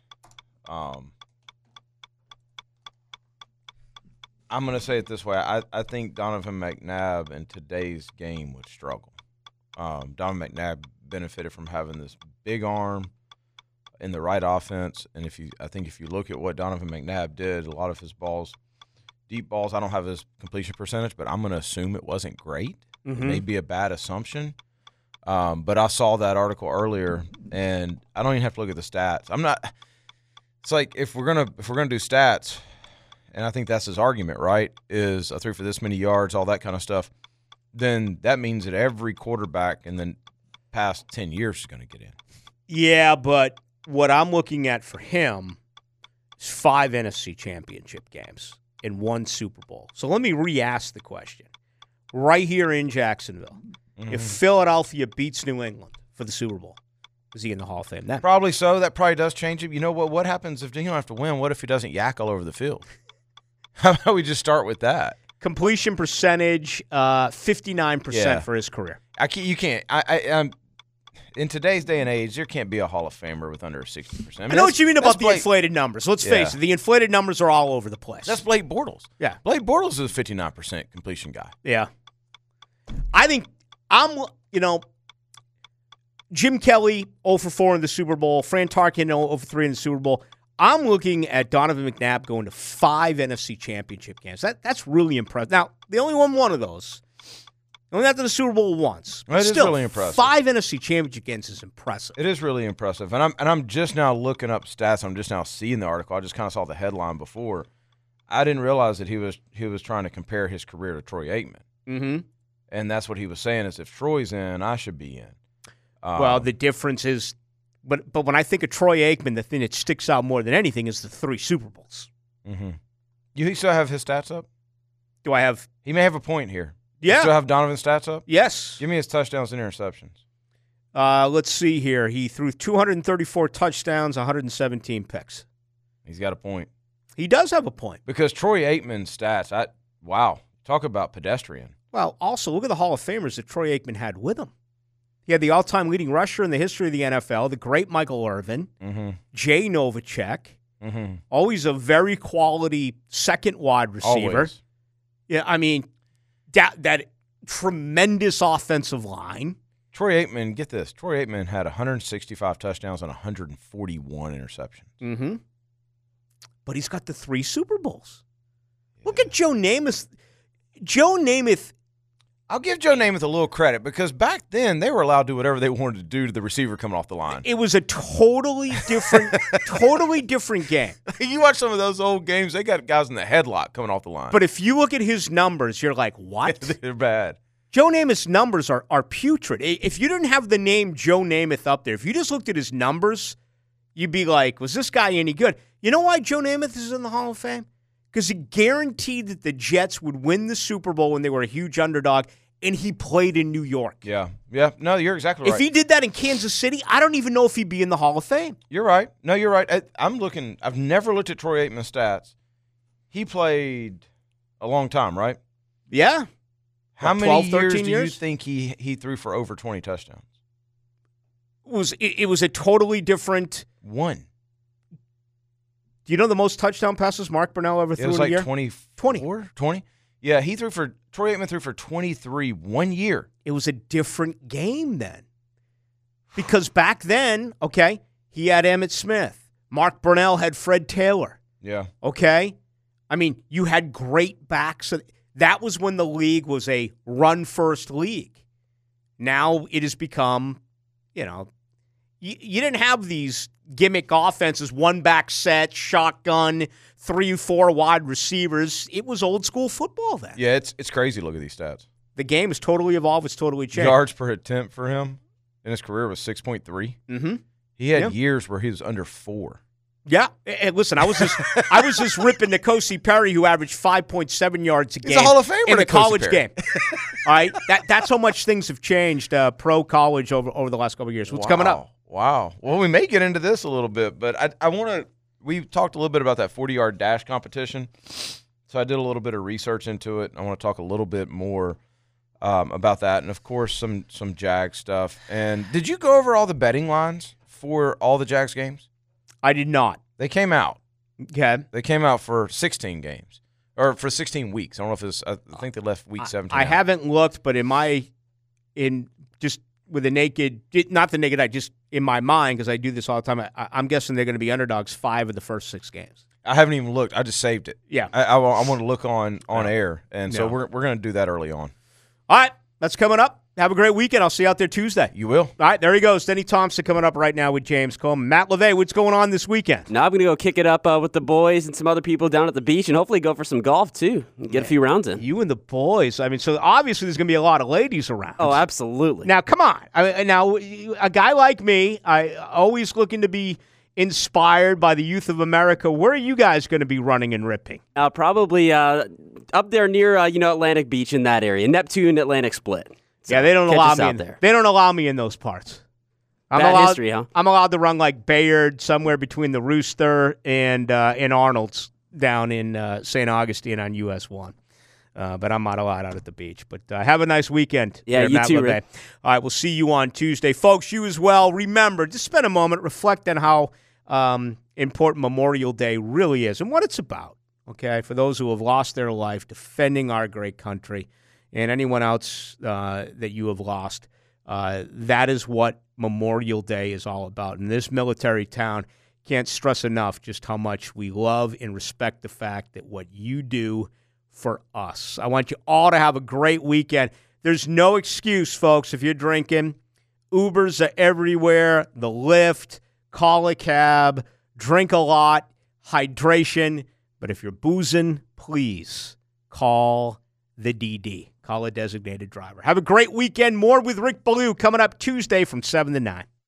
I'm going to say it this way. I think Donovan McNabb in today's game would struggle. Donovan McNabb benefited from having this big arm in the right offense, and I think if you look at what Donovan McNabb did, a lot of his balls, deep balls, I don't have his completion percentage, but I'm going to assume it wasn't great. Mm-hmm. It may be a bad assumption. But I saw that article earlier, and I don't even have to look at the stats. It's like if we're gonna do stats, and I think that's his argument, right? Is I threw for this many yards, all that kind of stuff. Then that means that every quarterback in the past 10 years is going to get in. Yeah, but what I'm looking at for him is 5 NFC championship games and 1 Super Bowl. So let me re-ask the question. Right here in Jacksonville, if Philadelphia beats New England for the Super Bowl, is he in the Hall of Fame then? Probably so. That probably does change it. You know what? What happens if he don't have to win? What if he doesn't yak all over the field? How about we just start with that? Completion percentage, 59% for his career. You can't. In today's day and age, there can't be a Hall of Famer with under 60%. I know what you mean about the inflated numbers. Let's face it, the inflated numbers are all over the place. That's Blake Bortles. Yeah. Blake Bortles is a 59% completion guy. Yeah. I think Jim Kelly 0 for 4 in the Super Bowl, Fran Tarkenton 0 for 3 in the Super Bowl. I'm looking at Donovan McNabb going to 5 NFC championship games. That's really impressive. Now, they only won one of those. Only got to the Super Bowl once. It is really impressive. 5 NFC championship games is impressive. It is really impressive. And I'm just now looking up stats. I'm just now seeing the article. I just kind of saw the headline before. I didn't realize that he was trying to compare his career to Troy Aikman. Mm-hmm. And that's what he was saying is if Troy's in, I should be in. Well, the difference is, but when I think of Troy Aikman, the thing that sticks out more than anything is the 3 Super Bowls. Mm-hmm. You still have his stats up? Do I have? He may have a point here. Yeah. You still have Donovan's stats up? Yes. Give me his touchdowns and interceptions. Let's see here. He threw 234 touchdowns, 117 picks. He's got a point. He does have a point. Because Troy Aikman's stats, wow, talk about pedestrian. Well, also, look at the Hall of Famers that Troy Aikman had with him. He had the all-time leading rusher in the history of the NFL, the great Michael Irvin, Jay Novacek, always a very quality second wide receiver. Always. Yeah, I mean, that tremendous offensive line. Troy Aikman, get this. Troy Aikman had 165 touchdowns and 141 interceptions. Mm-hmm. But he's got the 3 Super Bowls. Yeah. Look at Joe Namath. Joe Namath. I'll give Joe Namath a little credit because back then they were allowed to do whatever they wanted to do to the receiver coming off the line. It was a totally different game. You watch some of those old games, they got guys in the headlock coming off the line. But if you look at his numbers, you're like, what? They're bad. Joe Namath's numbers are putrid. If you didn't have the name Joe Namath up there, if you just looked at his numbers, you'd be like, was this guy any good? You know why Joe Namath is in the Hall of Fame? Because he guaranteed that the Jets would win the Super Bowl when they were a huge underdog, and he played in New York. Yeah. No, you're exactly right. If he did that in Kansas City, I don't even know if he'd be in the Hall of Fame. You're right. No, you're right. I've never looked at Troy Aikman's stats. He played a long time, right? Yeah. How many years do you think he threw for over 20 touchdowns? It was a totally different one. Do you know the most touchdown passes Mark Brunell ever threw in a year? It was like 20. Yeah, Troy Aikman threw for 23 1 year. It was a different game then. Because back then, okay, he had Emmitt Smith. Mark Brunell had Fred Taylor. Yeah. Okay? I mean, you had great backs. That was when the league was a run-first league. Now it has become, you didn't have these gimmick offenses, one-back set, shotgun, 3-4 wide receivers. It was old-school football then. Yeah, it's crazy. Look at these stats. The game has totally evolved. It's totally changed. Yards per attempt for him in his career was 6.3. Mm-hmm. He had years where he was under 4. Yeah, and listen, I was just ripping N'Kosi Perry, who averaged 5.7 yards a game. He's a Hall of Famer in a college Perry. game. All right, that's how much things have changed pro college over the last couple of years. What's coming up? Wow. Well, we may get into this a little bit, but I want to. We talked a little bit about that 40-yard dash competition, so I did a little bit of research into it. I want to talk a little bit more about that, and of course some Jags stuff. And did you go over all the betting lines for all the Jags games? I did not. They came out. Okay. They came out for 16 games or for 16 weeks. I don't know if it's. I think they left week 17. I haven't looked, but just with the naked, not the naked eye, just in my mind, because I do this all the time. I'm guessing they're going to be underdogs 5 of the first 6 games. I haven't even looked. I just saved it. Yeah. I want to look on air, and so we're going to do that early on. All right, that's coming up. Have a great weekend. I'll see you out there Tuesday. You will. All right, there he goes. Denny Thompson coming up right now with James Coleman. Matt LeVay, what's going on this weekend? Now I'm going to go kick it up with the boys and some other people down at the beach and hopefully go for some golf, too, and get a few rounds in. You and the boys. I mean, so obviously there's going to be a lot of ladies around. Oh, absolutely. Now, come on. Now, a guy like me, I always looking to be inspired by the youth of America. Where are you guys going to be running and ripping? Probably up there near Atlantic Beach in that area, Neptune Atlantic split. So yeah, they don't allow me out there. They don't allow me in those parts. Bad history, huh? I'm allowed to run like Bayard, somewhere between the Rooster and Arnold's down in St. Augustine on US 1. But I'm not allowed out at the beach. But have a nice weekend. Yeah, you too, Rick. All right, we'll see you on Tuesday. Folks, you as well. Remember, just spend a moment, reflect on how important Memorial Day really is and what it's about, okay, for those who have lost their life defending our great country and anyone else that you have lost. That is what Memorial Day is all about. And this military town can't stress enough just how much we love and respect the fact that what you do for us. I want you all to have a great weekend. There's no excuse, folks, if you're drinking. Ubers are everywhere. The Lyft, call a cab, drink a lot, hydration. But if you're boozing, please call the DD. Call a designated driver. Have a great weekend. More with Rick Ballou coming up Tuesday from 7 to 9.